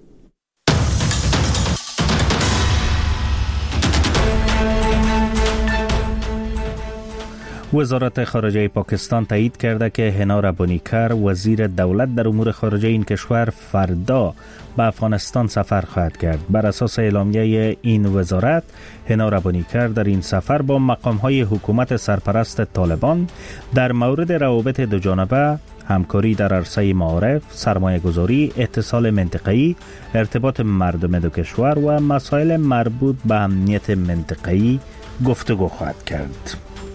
وزارت خارجه پاکستان تایید کرده که هنا ربانیکر وزیر دولت در امور خارجه این کشور فردا به افغانستان سفر خواهد کرد. بر اساس اعلامیه این وزارت، هنا ربانیکر در این سفر با مقام‌های حکومت سرپرست طالبان در مورد روابط دوجانبه، همکاری در عرصه معارف، سرمایه‌گذاری، اتصال منطقه‌ای، ارتباط مردم دو کشور و مسائل مربوط به امنیت منطقه‌ای گفتگو خواهد کرد.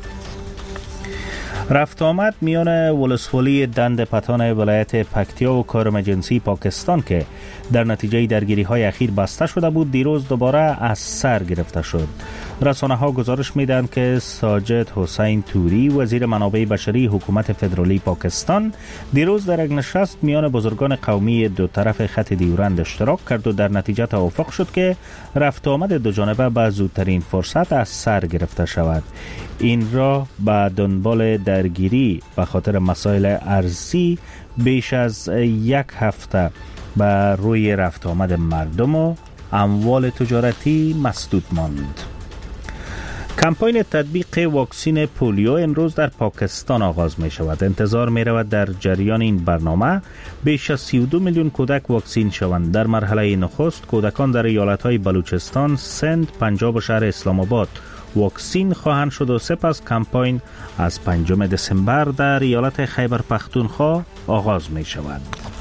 رفت آمد میان ولسوالی دند پتان ولایت پکتیا و کارم جنسی پاکستان که در نتیجه درگیری های اخیر بسته شده بود دیروز دوباره از سر گرفته شد. رسانه ها گزارش میدن که ساجد حسین توری وزیر منابع بشری حکومت فدرالی پاکستان دیروز در یک نشست میان بزرگان قومی دو طرف خط دیورند اشتراک کرد و در نتیجه توافق شد که رفت آمد دو جانبه به زودترین فرصت از سر گرفته شود. این را به دنبال درگیری به خاطر مسائل ارزی بیش از یک هفته بر روی رفت آمد مردم و اموال تجارتی مسدود ماند. کمپاین تطبیق واکسین پولیو امروز در پاکستان آغاز می شود. انتظار می رود در جریان این برنامه بیش از 32 میلیون کودک واکسین شوند. در مرحله نخست کودکان در ایالت‌های بلوچستان، سند، پنجاب و شهر اسلام آباد واکسین خواهند شد و سپس کمپاین از 5 دسامبر در ایالت خیبر پختونخوا آغاز می شود.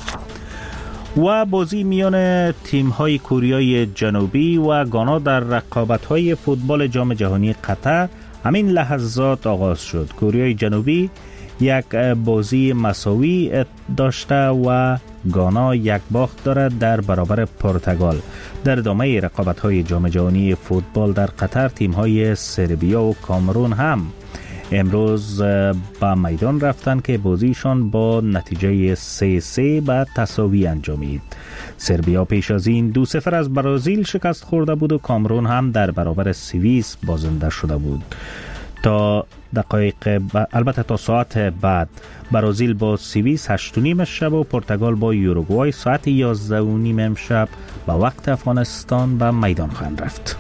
و بازی میان تیم‌های کوریای جنوبی و گانا در رقابت‌های فوتبال جام جهانی قطر همین لحظات آغاز شد. کوریای جنوبی یک بازی مساوی داشته و گانا یک باخت دارد در برابر پرتغال. در ادامه رقابت‌های جام جهانی فوتبال در قطر تیم‌های سربیا و کامرون هم امروز به میدان رفتند که بازیشان با نتیجه 3-3 به تساوی انجامید. سربیا پیش از این 2-0 از برزیل شکست خورده بود و کامرون هم در برابر سوئیس بازنده شده بود. تا البته تا ساعت بعد برزیل با سوئیس 8:30 شب و پرتغال با یوروگوای ساعت 11:30 شب به وقت افغانستان به میدان خواهند رفت.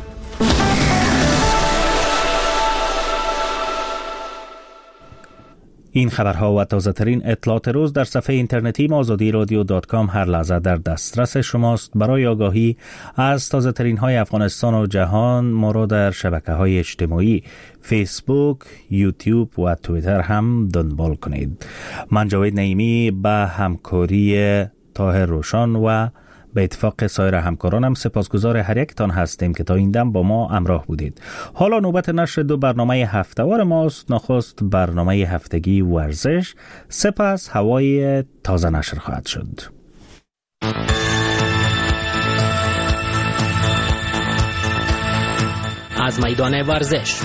این خبرها و تازه ترین اطلاعات روز در صفحه اینترنتی azadiradio.com هر لحظه در دسترس شماست. برای آگاهی از تازه ترین های افغانستان و جهان ما را در شبکه های اجتماعی فیسبوک، یوتیوب و توییتر هم دنبال کنید. من جاوید نعیمی به همکاری طاهر روشان و به اتفاق سایر همکارانم سپاسگزار هر یکتان هستیم که تا این دم با ما همراه بودید. حالا نوبت نشر دو برنامه هفته‌وار ماست. نخست برنامه هفتگی ورزش، سپس هوای تازه نشر خواهد شد. از میدان ورزش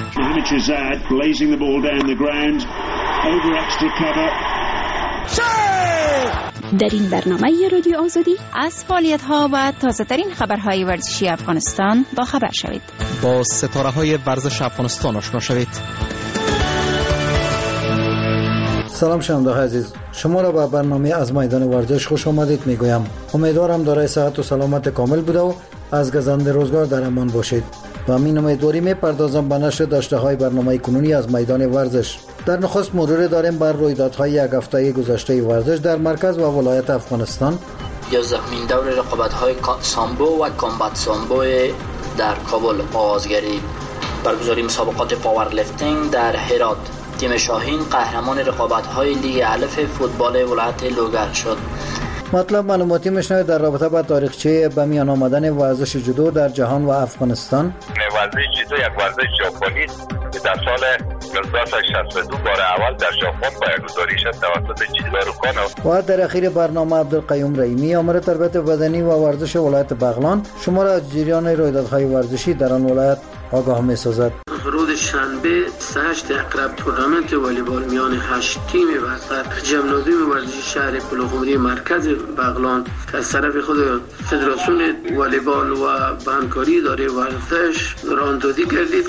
در این برنامه رادیو آزادی از فعالیت‌ها و تازه‌ترین خبرهای ورزشی افغانستان با خبر شوید. با ستاره‌های ورزش افغانستان آشنا شوید. سلام شنونده عزیز، شما را به برنامه از میدان ورزش خوش آمدید میگویم. امیدوارم دارای صحت و سلامت کامل بوده و از گزند روزگار در امان باشید. و همین امیدواری میپردازم به نشر داشته های برنامه کنونی از میدان ورزش. در نخست مرور داریم بر رویدادهای یک هفته گذشته ورزش در مرکز و ولایت افغانستان. 11مین دور رقابت‌های سامبو و کامبات سامبو در کابل آغاز گردید. برگزاری مسابقات پاورلیفتینگ در هرات. تیم شاهین قهرمان رقابت‌های لیگ الف فوتبال ولایت لوگر شد. مطلب معلوماتی میشنوید در رابطه با تاریخچه به میان آمدن ورزش جودو در جهان و افغانستان. ورزش جودو یک ورزش ژاپنی که در سال 1962 بار اول در ژاپن پایه‌گذاری شد توسط جیدارو کانو. و در اخیر برنامه عبدالقیوم رحیمی آمر تربیت بدنی و ورزش ولایت بغلان شما را از جریان رویدادهای ورزشی در آن ولایت آگاه می‌سازد. روز شنبه 8 اقرب تورنمنت والیبال میان 8 تیم برتر جمنازیوم ورزشی شهر پلخمری مرکز بغلان که از طرف خود فدراسیون والیبال و به همکاری اداره ورزش راهاندازی گردید.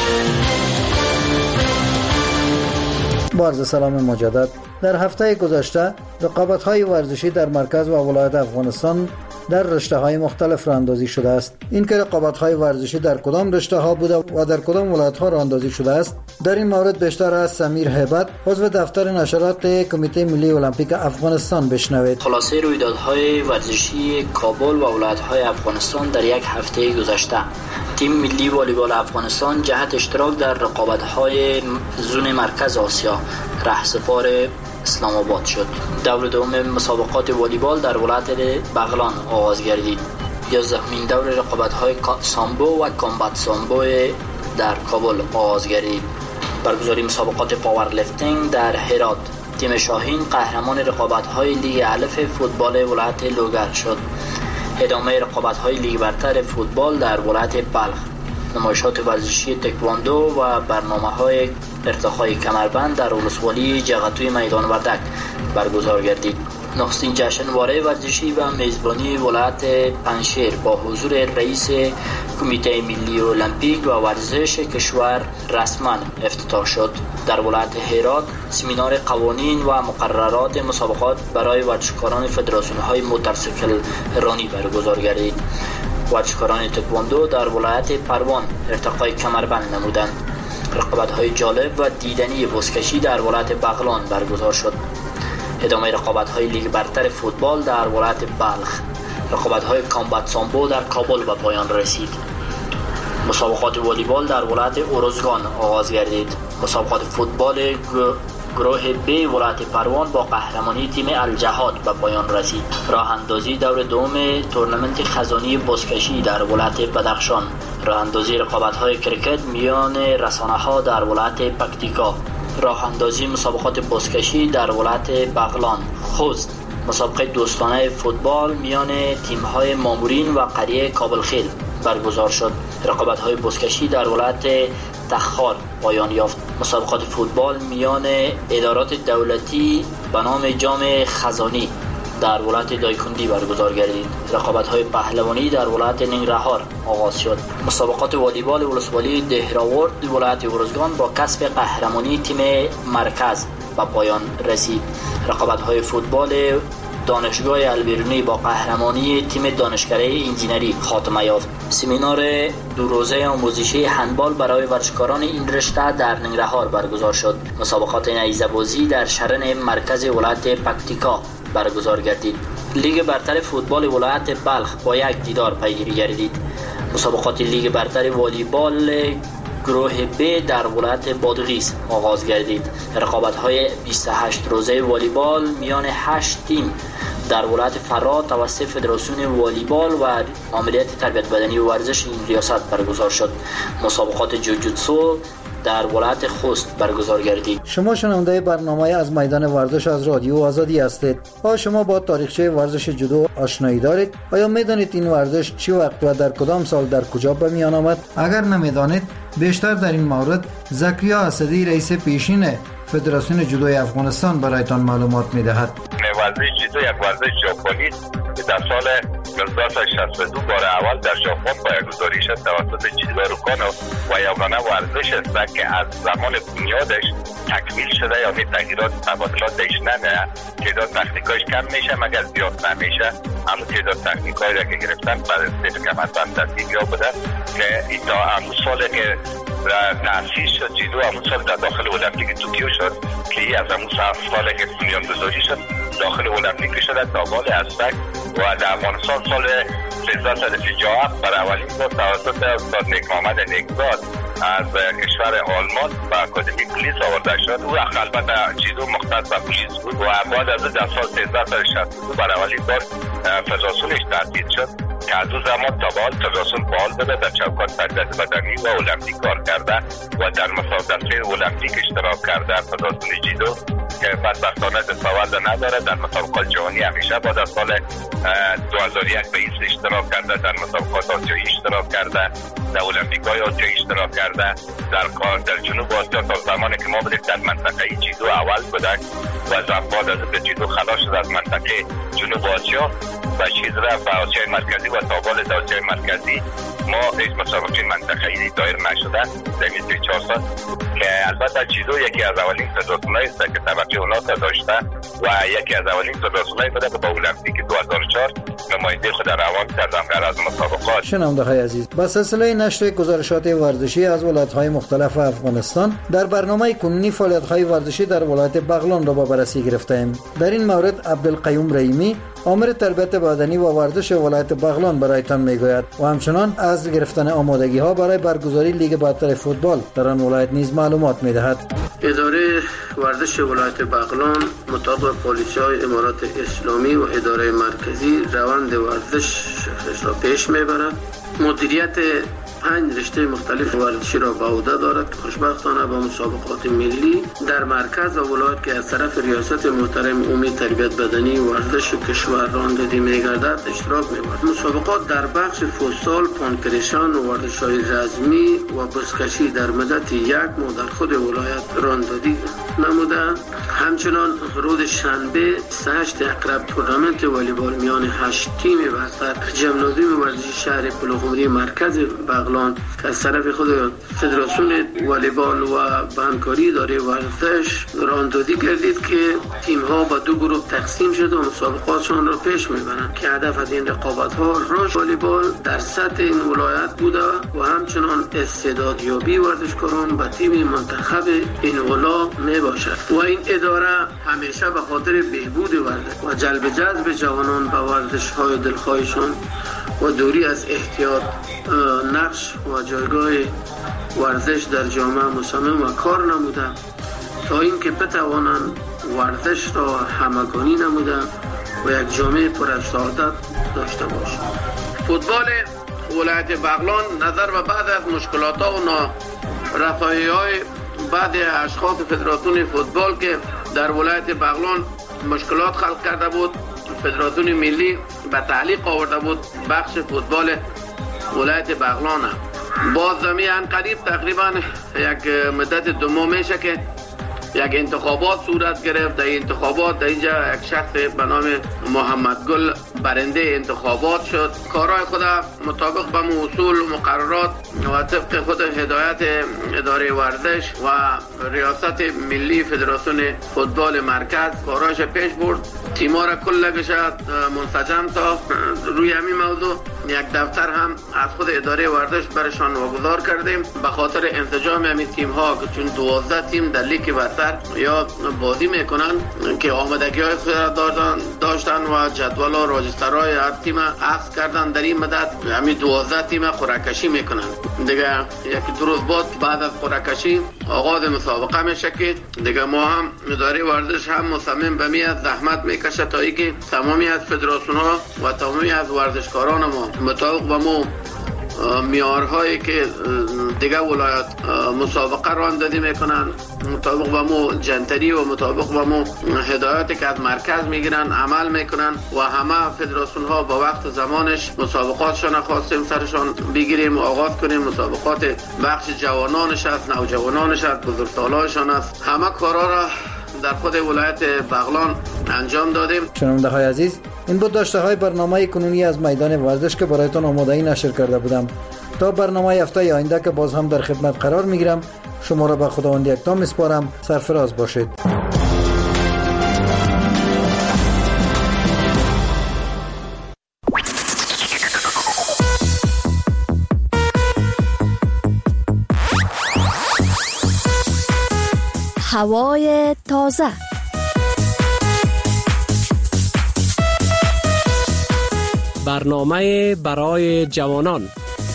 با عرض سلام مجدد. در هفته گذشته رقابت‌های ورزشی در مرکز و ولایت افغانستان در رشته‌های مختلف راهاندازی شده است. این که رقابت‌های ورزشی در کدام رشته‌ها بوده و در کدام ولایت‌ها راهاندازی شده است، در این مورد بیشتر از سمیر هیبت عضو دفتر نشرات کمیته ملی المپیک افغانستان بشنوید. خلاصه رویدادهای ورزشی کابل و ولایت‌های افغانستان در یک هفته گذشته. تیم ملی والیبال افغانستان جهت اشتراک در رقابت‌های زون مرکز آسیا رهسپار اسلام آباد شد. دور دوم مسابقات والیبال در ولایت بغلان آغاز گردید. 11مین دور رقابت‌های سامبو و کامبات سامبو در کابل آغاز گردید. برگزاری مسابقات پاورلیفتینگ در هرات. تیم شاهین قهرمان رقابت‌های لیگ الف فوتبال ولایت لوگر شد. ادامه رقابت‌های لیگ برتر فوتبال در ولایت بلخ. نمایشات ورزشی تکواندو و برنامه‌های ارتقای کمربند در ولسوالی جغتوی میدان وردک برگزار گردید. نخستین جشنواره ورزشی و میزبانی ولایت پنشیر با حضور رئیس کمیته ملی المپیک و ورزش کشور رسما افتتاح شد. در ولایت هرات سمینار قوانین و مقررات مسابقات برای ورزشکاران فدراسیون‌های موتورسیکل رانی برگزار گردید. ورزشکاران تکواندو در ولایت پروان ارتقای کمربند نمودند. رقابت‌های جالب و دیدنی بزکشی در ولایت بغلان برگزار شد. ادامه رقابت‌های لیگ برتر فوتبال در ولایت بلخ. رقابت‌های کامبات سامبو در کابل به پایان رسید. مسابقات والیبال در ولایت اورزگان آغاز گردید. مسابقات فوتبال گروه B ولایت پروان با قهرمانی تیم الجهاد به پایان رسید. راه اندازی دور دوم تورنمنت خزانی بزکشی در ولایت بدخشان. راه اندازی رقابت‌های کرکت میان رسانه‌ها در ولایت پکتیکا. راه اندازی مسابقات بزکشی در ولایت بغلان. خوست. مسابقه دوستانه فوتبال میان تیم‌های مامورین و قریه کابلخیل برگزار شد. رقابت‌های بزکشی در ولایت تخار پایان یافت. مسابقات فوتبال میان ادارات دولتی به نام جام خزانی در ولایت دایکندی برگزار گردید. رقابت‌های پهلوانی در ولایت ننگرهار آغاز شد. مسابقات والیبال ولسوالی دهراورد ولایت ارزگان با کسب قهرمانی تیم مرکز به پایان رسید. رقابت‌های فوتبال دانشگاه البرونی با قهرمانی تیم دانشکده انجینری خاتمه یافت. سمینار دو روزه آموزشی هندبال برای ورزشکاران این رشته در ننگرهار برگزار شد. مسابقات نیزه‌بازی در شرن مرکز ولایت پکتیکا برگزار گردید. لیگ برتر فوتبال ولایت بلخ با یک دیدار پیگیری گردید. مسابقات لیگ برتر والیبال گروه B در ولایت بادغیس آغاز گردید. رقابت‌های 28 روزه والیبال میان 8 تیم در ولایت فرات توسط فدراسیون والیبال و عملیات تربیت بدنی و ورزش این ریاست برگزار شد. مسابقات جوجوتسو در ولایت خوست برگزار گردید. شما شنونده برنامه از میدان ورزش از رادیو آزادی هستید. آیا شما با تاریخچه ورزش جودو آشنایی دارید؟ آیا میدانید این ورزش چه وقت و در کدام سال در کجا به میان آمد؟ اگر نمیدانید بیشتر در این مورد زکریا اسدی رئیس پیشین فدراسیون جودوی افغانستان برایتان معلومات میدهد. ورزش جودو یک ورزش ژاپنی که در سال 1962 بار اول در ژاپن پایه‌گذاری شد توسط جیدارو کانو و یگانه ورزش است که از زمان بنیادش تکمیل شده یا تغییرات تبادلات درش نمیه. تعداد تکنیکایش کم میشه مگر زیاد نمیشه. اما تعداد تکنیکایی را که گرفتن بعد از کم حتما تصدیق یا بوده که این تا همون سال که تأسیس شد جیدو، همون سال در داخل المپیک توکیو شد که از همون سال که بنیانگذاری شد داخل المپیک شده تا بال اسبک و در افغانستان سال 1347 برای اولین بار توسط استاد نیک محمد نیکزاد از کشور آلمان و اکادمی پلیس آورده شد. او البته جیدو مختص به پلیس بود و بعد از در سال 1362 برای اولین بار فدراسیونش تأسیس شد که از او زمان تا به حال فدراسیون فعال بوده، در چوکات تربیت بدنی و المپیک کار کرده و در مسابقات المپیک اشتراک کرده. فدراسیون جیدو که بدبختانه دستاورد نداره، در مسابقات جهانی همیشه بعد از سال 2001 به ایسل اشتراک کرده، در مسابقات آسیایی اشتراک کرده، در المپیک‌های آسیایی اشتراک کرده. در جنوب آسیا تا زمانی که ما بودیم در منطقه جیدو اول بودن و بعد از اینکه جیدو خلاص شد از منطقه جنوب آسیا و چیز رفت به آسیای مرکزی و تا بال آسیای مرکزی ما هیچ مسابقه منطقه‌ای دایر نشده در این 4 سال که البته جیدو یکی از اولین فدراسیون‌هایی است که طبقه اوناتا داشته و یکی از اولین فدراسیون‌هایی بوده که با المپیک 2004 نماینده خود روان کردن در از مسابقات. شنونده‌های عزیز، با سلسله نشر گزارشات ورزشی از ولایت‌های مختلف افغانستان در برنامه کنونی فعالیت‌های ورزشی در ولایت بغلان را با بررسی گرفتیم. در این مورد عبدالقیوم رحیمی، آمر تربیت بدنی و ورزش ولایت بغلان برایتان میگوید و همچنان از گرفتن آمادگی‌ها برای برگزاری لیگ برتر فوتبال در آن ولایت نیز معلومات می‌دهد. اداره ورزش ولایت بغلان مطابق پالیسی‌های امارات اسلامی و اداره مرکزی روند ورزش را پیش میبرد. مدیریت 5 رشته مختلف ورزشی را به عهده دارد که خوشبختانه با مسابقات ملی در مرکز و ولایت که از طرف ریاست محترم امید تربیت بدنی و ورزش کشور راندادی می‌گردد اشتراک می‌برد. مسابقات در بخش فوتسال، پانکریشان و ورزش‌های رزمی و بزکشی در مدت 1 ماه در خود ولایت راندادی نموده. همچنان روز شنبه 8 اقرب تورنمنت والیبال میان 8 تیم برتر جمنازیوم ورزشی شهر پلخمری مرکز بغلان که از طرف خود فدراسیون والیبال و همکاری اداره ورزش راندادی گردید که تیم ها به 2 گروه تقسیم شد و مسابقاتشان را پیش میبرند که هدف از این رقابت ها رشد والیبال در سطح این ولایت بوده و همچنان استعدادیابی ورزشکاران به تیم منتخب این ولا می باشد و این اداره همیشه به خاطر بهبود ورزش و جذب جوانان به ورزش های دلخواهشان و دوری از احتیاط نقش و جایگاه ورزش در جامعه مصمم و کار نموده تا اینکه بتوانند ورزش را همگانی نموده و یک جامعه پر از سعادت داشته باشند. فوتبال ولایت بغلان نظر به بعد از مشکلات ها و نارسایی های بعضی اشخاص فدراسیون فوتبال که در ولایت بغلان مشکلات خلق کرده بود، فدراسیون ملی به تعلیق آورده بود بخش فوتبال ولایت بغلان. باز زمین قریب تقریبا یک مدت 2 ماه میشه که یک انتخابات صورت گرفت. در انتخابات در اینجا یک شخص به نام محمد گل برنده انتخابات شد. کارهای خود مطابق به اصول و مقررات و طبق خود هدایت اداره ورزش و ریاست ملی فدراسیون فوتبال مرکز کارهاش پیش برد. تیم‌ها را کلش منسجم تا روی همین موضوع یک دفتر هم از خود اداره ورزش برشان واگذار کردیم به خاطر انسجام همین تیم‌ها که چون 12 تیم در لیگ برتر یا بازی میکنن که آمادگی‌های خود داشتن و جدول و راجسترهای هر تیم عکس کردن. در این مدت همین 12 تیم قرعه‌کشی میکنن. دیگه یک 2 روز بعد از قرعه‌کشی آغاز مسابقه میشه که دیگه ما هم اداره ورزش هم مصمم به میاد زحمت میکشه تا اینکه تمامی از فدراسیون‌ها و تمامی از ورزشکاران ما مطابق با ما معیارهایی که دیگه ولایت مسابقه راندادی میکنن مطابق با مو جنتری و مطابق با مو هدایاتی که از مرکز میگیرن عمل میکنن و همه فدراسیون ها با وقت زمانش مسابقاتشان خواستیم سرشان بگیریم و آغاز کنیم. مسابقات بخش جوانانش است، نوجوانانش است، بزرگسالانشان است. همه کارا را در خود ولایت بغلان انجام دادیم. شنونده های عزیز، این بود داشته های برنامه کنونی از میدان ورزش که برایتان آمادگی نشر کرده بودم. تا برنامه هفته آینده که باز هم در خدمت قرار میگیرم، شما را به خداوند یکتا میسپارم. سرفراز باشید. هوای تازه. برنامه برای جوانان.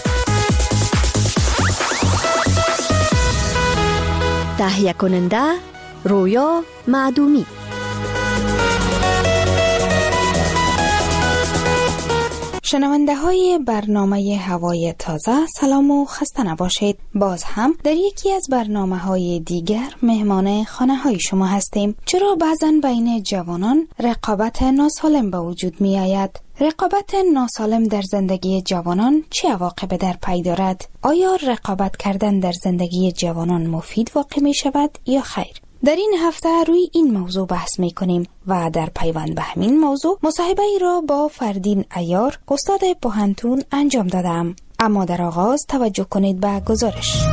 تهیه کننده رویا معدومی. شنونده های برنامه هوای تازه، سلام و خسته نباشید. باز هم در یکی از برنامه های دیگر مهمان خانه های شما هستیم. چرا بعضن بین جوانان رقابت ناسالم به وجود می آید؟ رقابت ناسالم در زندگی جوانان چه عواقب در پی دارد؟ آیا رقابت کردن در زندگی جوانان مفید واقع می شود یا خیر؟ در این هفته روی این موضوع بحث می کنیم و در پیوند به همین موضوع مصاحبه ای را با فردین عیار، استاد پوهنتون انجام دادم. اما در آغاز توجه کنید به گزارش.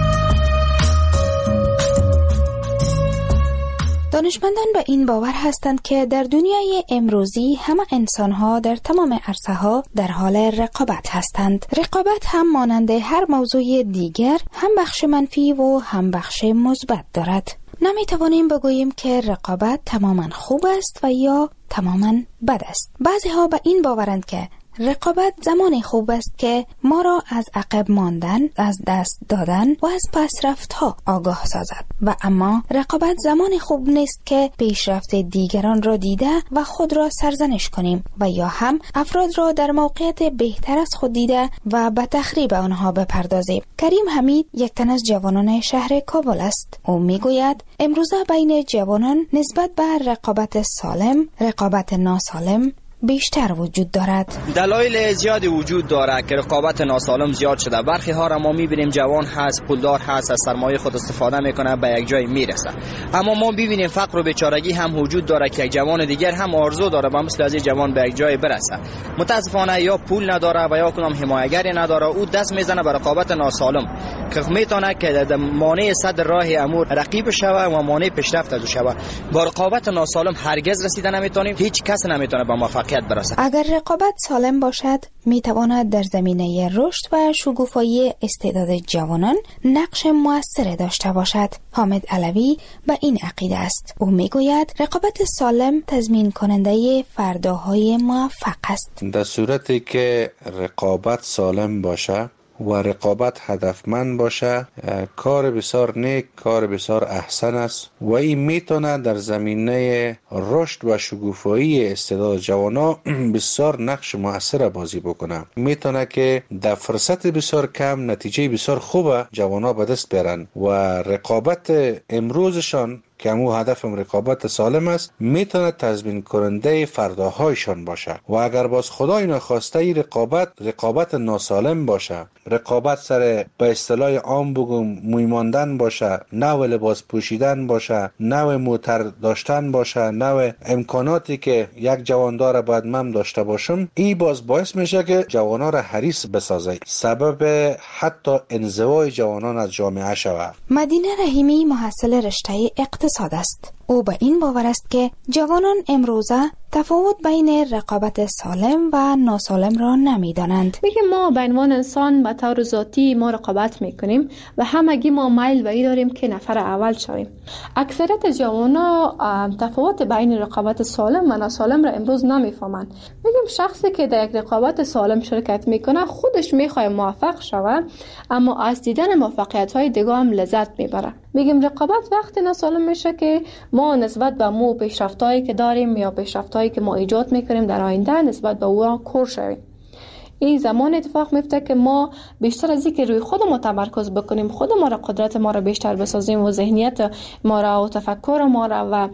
دانشمندان به این باور هستند که در دنیای امروزی همه انسان‌ها در تمام عرصه‌ها در حال رقابت هستند. رقابت هم مانند هر موضوع دیگر هم بخش منفی و هم بخش مثبت دارد. نمی‌توانیم بگوییم که رقابت تماماً خوب است و یا تماماً بد است. بعضی‌ها به این باورند که رقابت زمان خوب است که ما را از عقب ماندن، از دست دادن و از پسرفت‌ها آگاه سازد و اما رقابت زمان خوب نیست که پیشرفت دیگران را دیده و خود را سرزنش کنیم و یا هم افراد را در موقعیت بهتر از خود دیده و به تخریب آنها بپردازیم. کریم حمید یک تن از جوانان شهر کابل است. او میگوید امروزه بین جوانان نسبت به رقابت سالم، رقابت ناسالم بیشتر وجود دارد. دلایل زیادی وجود داره که رقابت ناسالم زیاد شده. برخی ها را ما میبینیم جوان هست، پولدار هست، از سرمایه خود استفاده میکنه، به یک جای میرسه. اما ما ببینیم فقر و بیچارگی هم وجود داره که یک جوان دیگر هم آرزو داره با مثل از این جوان به یک جای برسه. متاسفانه یا پول نداره و یا کدام حمایتگری نداره، او دست میزنه به رقابت ناسالم که میتونه که مانع صدر راه امور رقیب شوه و مانع پیشرفت از شوه. با رقابت ناسالم هرگز رسیدن نمیتونیم، هیچ کس نمیتونه به موفقیت برسه. اگر رقابت سالم باشد میتواند در زمینه رشد و شکوفایی استعداد جوانان نقش مؤثر داشته باشد. حامد علوی به این عقیده است. او میگوید رقابت سالم تضمین کننده فرداهای موفق است. در صورتی که رقابت سالم باشه و رقابت هدفمند باشه، کار بسیار نیک، کار بسیار احسن است و این میتونه در زمینه رشد و شکوفایی استعداد جوانا بسیار نقش مؤثر بازی بکنه. میتونه که در فرصت بسیار کم نتیجه بسیار خوب جوانا به دست بیارن و رقابت امروزشان که همو هدفم رقابت سالم است میتونه تضمین کننده فرداهایشان باشه. و اگر باز خدای نخواسته ای رقابت ناسالم باشه، رقابت سر به اصطلاح عام بگم موی ماندن باشه، نوع لباس پوشیدن باشه، نوع موتر داشتن باشه، نوع امکاناتی که یک جوان داره باید من داشته باشم، این باز باعث میشه که جوانا را حریص بسازه، سبب حتی انزوای جوانان از جامعه شود. مدینه رحیمی محصل رشته اقتصاد است. او به این باور است که جوانان امروزه تفاوت بین رقابت سالم و ناسالم را نمیدانند. میگه ما به عنوان انسان به طور ذاتی ما رقابت میکنیم و همگی ما میل به این داریم که نفر اول شویم. اکثریت جوانا تفاوت بین رقابت سالم و ناسالم را امروز نمیفهمند. میگیم شخصی که در یک رقابت سالم شرکت میکنه خودش میخواد موفق شود، اما از دیدن موفقیت های دیگه هم لذت میبره. میگیم رقابت وقتی ناسالم میشه که ما نسبت به مو پیشرفتایی که داریم یا پیشرفتایی که ما ایجاد میکنیم در آینده نسبت به او کور شویم. این زمان اتفاق میفته که ما بیشتر از اینکه روی خودمون تمرکز بکنیم، خودمون را قدرت ما را بیشتر بسازیم و ذهنیت ما را و تفکر ما را و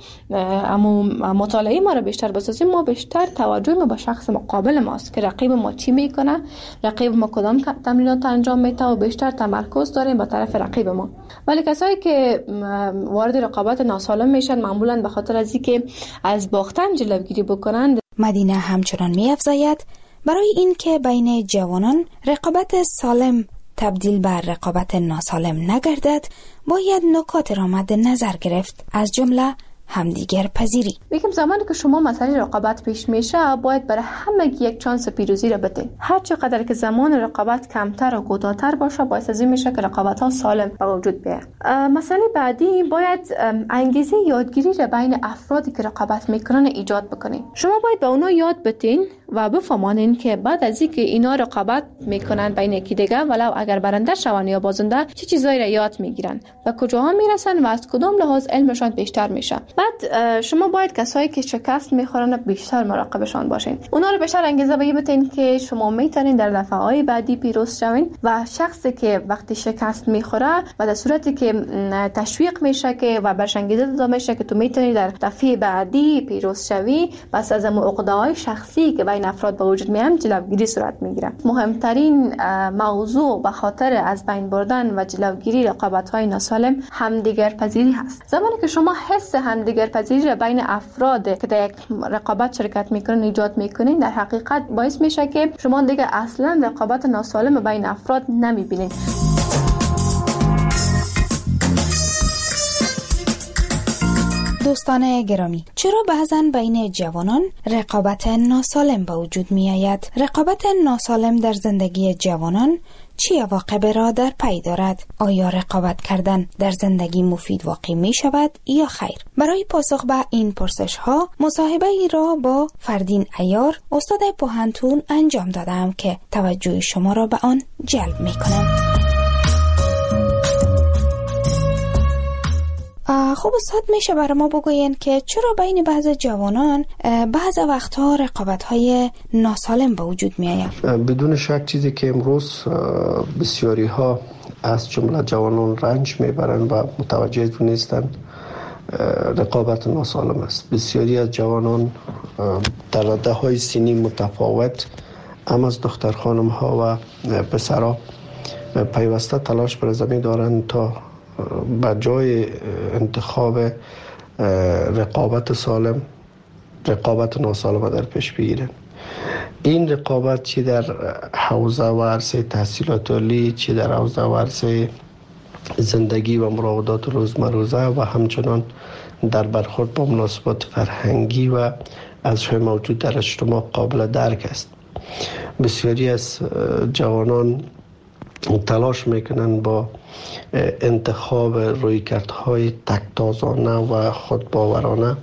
مطالعه ما را بیشتر بسازیم، ما بیشتر توجه ما به شخص مقابل ماست که رقیب ما چی میکنه، رقیب ما کدام تمرینات انجام میده و بیشتر تمرکز داریم به طرف رقیب ما. ولی کسایی که وارد رقابت ناسالم میشن معمولا به خاطر از اینکه از باختن جلوگیری بکنند. مدینه همچنان می‌افزاید برای این که بین جوانان رقابت سالم تبدیل به رقابت ناسالم نگردد، باید نکات را مد نظر گرفت، از جمله همدیگر پذیری. میگم زمانی که شما مسئله رقابت پیش میشه باید برای همه یک چانس پیروزی را بدین. هر چقدر که زمان رقابت کمتر و کوتاه‌تر باشه باعث از این میشه که رقابت ها سالم به وجود بیاد. مسئله بعدی باید انگیزه یادگیری را بین افرادی که رقابت میکنن ایجاد بکنین. شما باید به اونا یاد بدین و بفهمانین که بعد از اینکه اینا رقابت میکنن بین یکی دیگه، ولو اگر برنده شون یا بازنده، چه چیزایی را یاد میگیرن و کجاها میرسن و از کدام لحاظ علمشان بیشتر میشه. بعد شما باید کسایی که شکست میخورن بیشتر مراقبشان باشین. اونا رو بیشتر انگیزه بدین که شما میتونین در دفعه‌های بعدی پیروز شوین و شخصی که وقتی شکست میخوره و در صورتی که تشویق میشه که و برش انگیزه داده میشه که تو میتونی در دفعه بعدی پیروز شوی، بس از عقده‌های شخصی که بین افراد به وجود میاد جلوگیری صورت میگیره. مهمترین موضوع به خاطر از بین بردن و جلوگیری رقابت‌های ناسالم همدیگر پذیری هست. زمانی که شما حس همدیگر پذیری را بین افراد که در یک رقابت شرکت میکنن ایجاد میکنین، در حقیقت باعث میشه که شما دیگه اصلا رقابت ناسالم بین افراد نمیبینین. دوستان گرامی، چرا بعضاً بین جوانان رقابت ناسالم به وجود می آید؟ رقابت ناسالم در زندگی جوانان چی عواقب را در پی دارد؟ آیا رقابت کردن در زندگی مفید واقع می شود یا خیر؟ برای پاسخ به این پرسش ها مصاحبه ای را با فردین عیار، استاد پوهنتون انجام دادم که توجه شما را به آن جلب می کنم. خب استاد، میشه برای ما بگوین که چرا بین بعض جوانان بعض وقتها رقابت‌های ناسالم به وجود می‌آید؟ بدون شک چیزی که امروز بسیاری ها از جمله جوانان رنج میبرند و متوجه نیستند رقابت ناسالم است. بسیاری از جوانان در رده‌های سنی متفاوت، هم از دختر خانم ها و پسرها، پیوسته تلاش بر زمین دارند تا به جای انتخاب رقابت سالم، رقابت ناسالم در پیش بگیرن. این رقابت چی در حوزه و عرصه تحصیلات عالی، چی در حوزه و عرصه زندگی و مراودات روزمروزه و همچنان در برخورد با مناسبات فرهنگی و ازهای موجود در اجتماع قابل درک است. بسیاری از جوانان تلاش میکنن با انتخاب رویکردهای تک‌تازانه و خودباورانه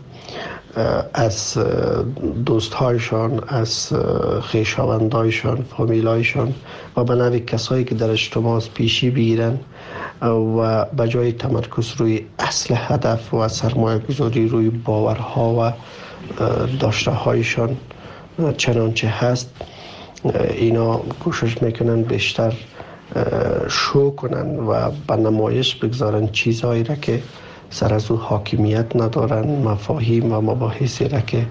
از دوستهایشان، از خویشاوندایشان، فامیلایشان و به نوع کسایی که در اجتماع پیشی بگیرن و به جای تمرکز روی اصل هدف و سرمایه گذاری روی باورها و داشته هایشان چنانچه هست، اینا کوشش میکنن بیشتر شو کنن و به نمایش بگذارن چیزهایی را که سر از او حاکمیت ندارن، مفاهیم و مباحثی را که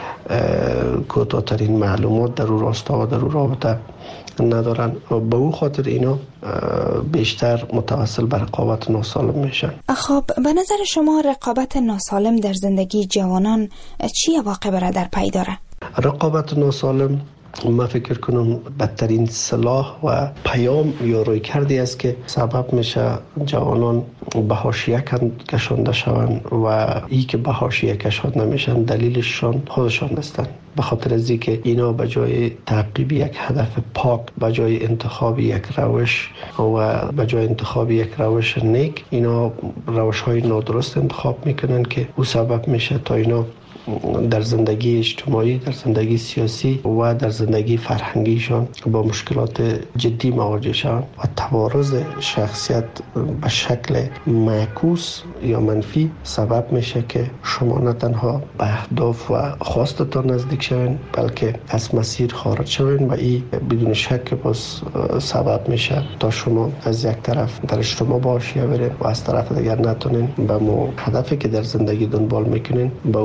کوتاه‌ترین معلومات در او راستا و در او رابطه ندارن و به او خاطر اینا بیشتر متوسل به رقابت ناسالم میشن. خب به نظر شما رقابت ناسالم در زندگی جوانان چی عواقب را در پی داره؟ رقابت ناسالم من فکر کنم بدترین سلاح و پیام یا روی کردی است که سبب میشه جوانان به حاشیه کشانده شوند و ای که به حاشیه کشانده نمیشن دلیلشان خودشان هستند. به خاطر از اینکه اینا به جای تعقیب یک هدف پاک، به جای انتخاب یک روش و به جای انتخاب یک روش نیک، اینا روش‌های نادرست انتخاب میکنن که او سبب میشه تا اینا در زندگی اجتماعی، در زندگی سیاسی و در زندگی فرهنگیشان با مشکلات جدی مواجه شوند و توارث شخصیت به شکل معکوس یا منفی سبب میشه که شما نه تنها به اهداف و خواستتان نزدیک شوین بلکه از مسیر خارج شوین و این بدون شک باز سبب میشه تا شما از یک طرف در اجتماع با حاشیه برین و از طرف دیگر نتونین به هدفی که در زندگی دنبال میکنین به او برسین.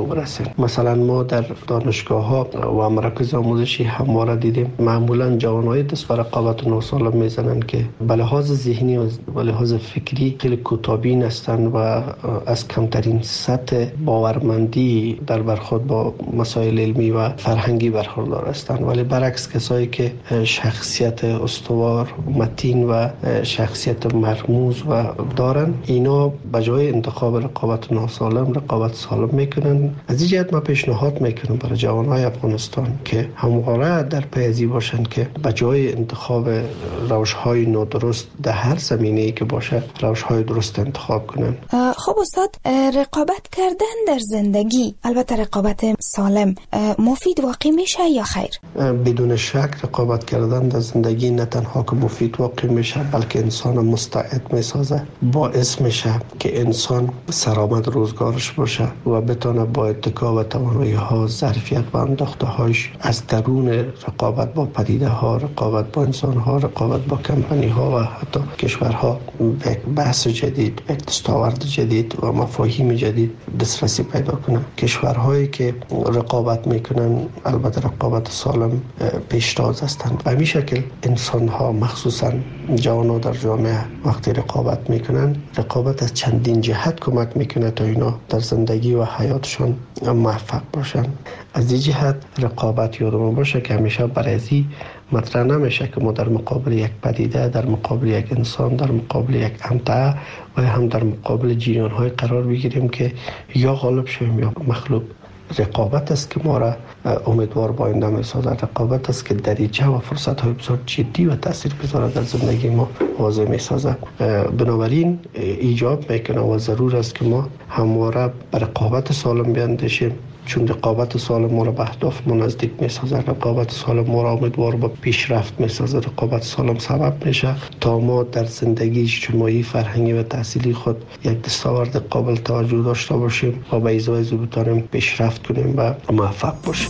مثلا ما در دانشگاه ها و مراکز آموزشی همواره دیدیم معمولا جوانای دست به رقابت ناسالم میزنن که به لحاظ ذهنی و به لحاظ فکری خیلی کوتاه‌بین هستند و از کمترین سطح باورمندی در برخورد با مسائل علمی و فرهنگی برخوردار هستند، ولی برعکس کسایی که شخصیت استوار، متین و شخصیت مرموز و دارن، اینا به جای انتخاب رقابت ناسالم رقابت سالم میکنن. از این جهت ما پیشنهاد میکنم برای جوانهای افغانستان که همواره در پی باشن که به جای انتخاب روش‌های نادرست در هر زمینه‌ای که باشه روش‌های درست انتخاب کنن. خب استاد، رقابت کردن در زندگی، البته رقابت سالم، مفید واقع میشه یا خیر؟ بدون شک رقابت کردن در زندگی نه تنها که مفید واقع میشه بلکه انسان مستعد میسازه، باعث میشه که انسان سرآمد روزگارش باشه و بتونه با اتکا و توانایی ها، ظرفیت و انداخته هاش از درون رقابت با پدیده ها، رقابت با انسان ها، رقابت با کمپانی ها و حتی کشورها به بحث جدید، به دستاورد جدید و مفاهیم جدید دسترسی پیدا کنه. کشورهایی که رقابت میکنن البته رقابت سالم پیشتاز هستند. به همین شکل انسان ها مخصوصا جوانان در جامعه وقتی رقابت میکنن، رقابت از چندین جهت کمک میکنه تا اینا در زندگی و حیاتشون موفق باشن. از این جهت رقابت یادمون باشه که همیشه برای مطرح نمیشه که ما در مقابل یک پدیده، در مقابل یک انسان، در مقابل یک امتعه و هم در مقابل جریان‌های قرار بگیریم که یا غالب شویم یا مغلوب. رقابت است که ما را امیدوار با آینده می‌سازد. رقابت است که دریچه و فرصت‌های بسیار جدی و تاثیرگذار در زندگی ما واضح می‌سازد. بنابراین ایجاب میکنه و ضرور است که ما همواره به رقابت سالم بیاندیشیم، چون رقابت سالم ما را به اهداف ما نزدیک می‌سازد. رقابت سالم ما را امیدوار به پیشرفت می‌سازد. رقابت سالم سبب میشه تا ما در زندگی اجتماعی، فرهنگی و تحصیلی خود یک دستاورد قابل توجه داشته باشیم و به ازای بتوانیم پیشرفت کنیم و موفق باشیم.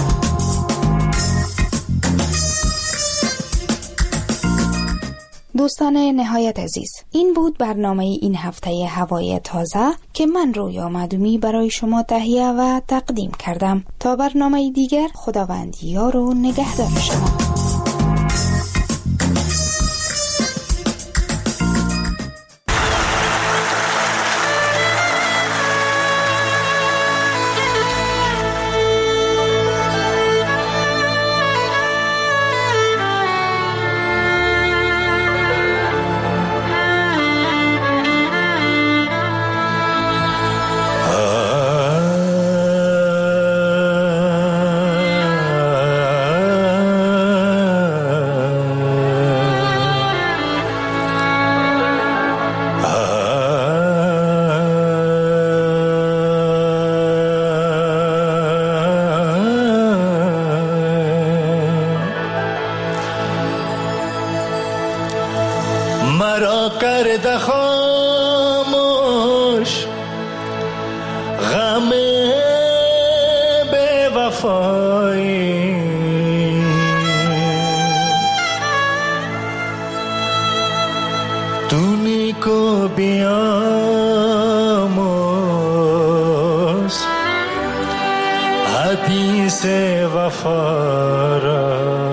دوستان نهایت عزیز، این بود برنامه این هفته هوای تازه که من رویا معدومی برای شما تهیه و تقدیم کردم. تا برنامه دیگر، خداوند یار و نگهدار شما. کرده خاموش غم بے وفایی، دونی کو بیاموز حدیث وفا را.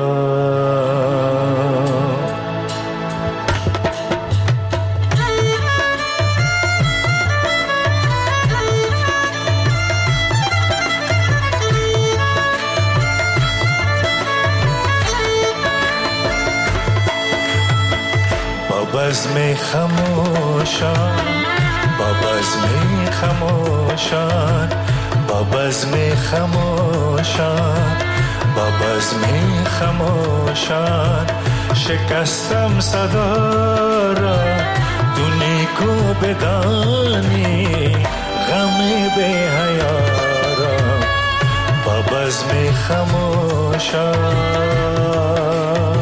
بزم خموشان، با بزم خموشان، با بزم خموشان، با بزم خموشان، شکستم صدا را دونی کو بدانی غم به حیا را. با بزم خموشان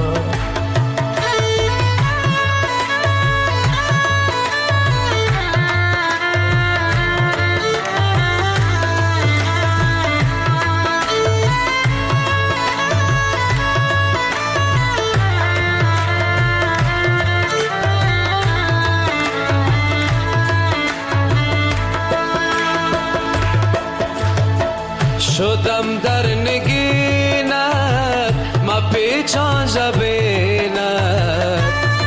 پیچان جبینت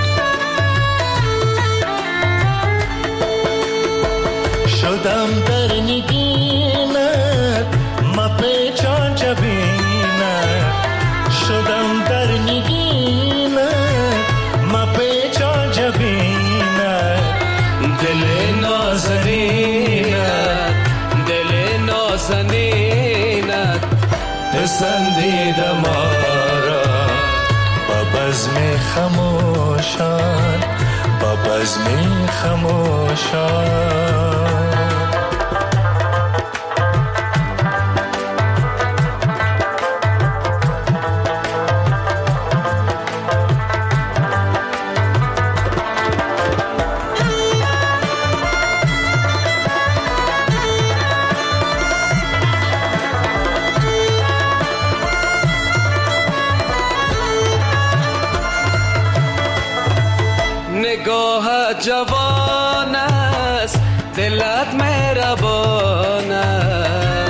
شدم در نگینت ما پیچان جبینت شدم در نگینت ما پیچان جبینت دل نازنینت دل نازنینت پسندیده ما را با بزم خموشان با بزم خموشان نگاهت جوان است دلت مهربان است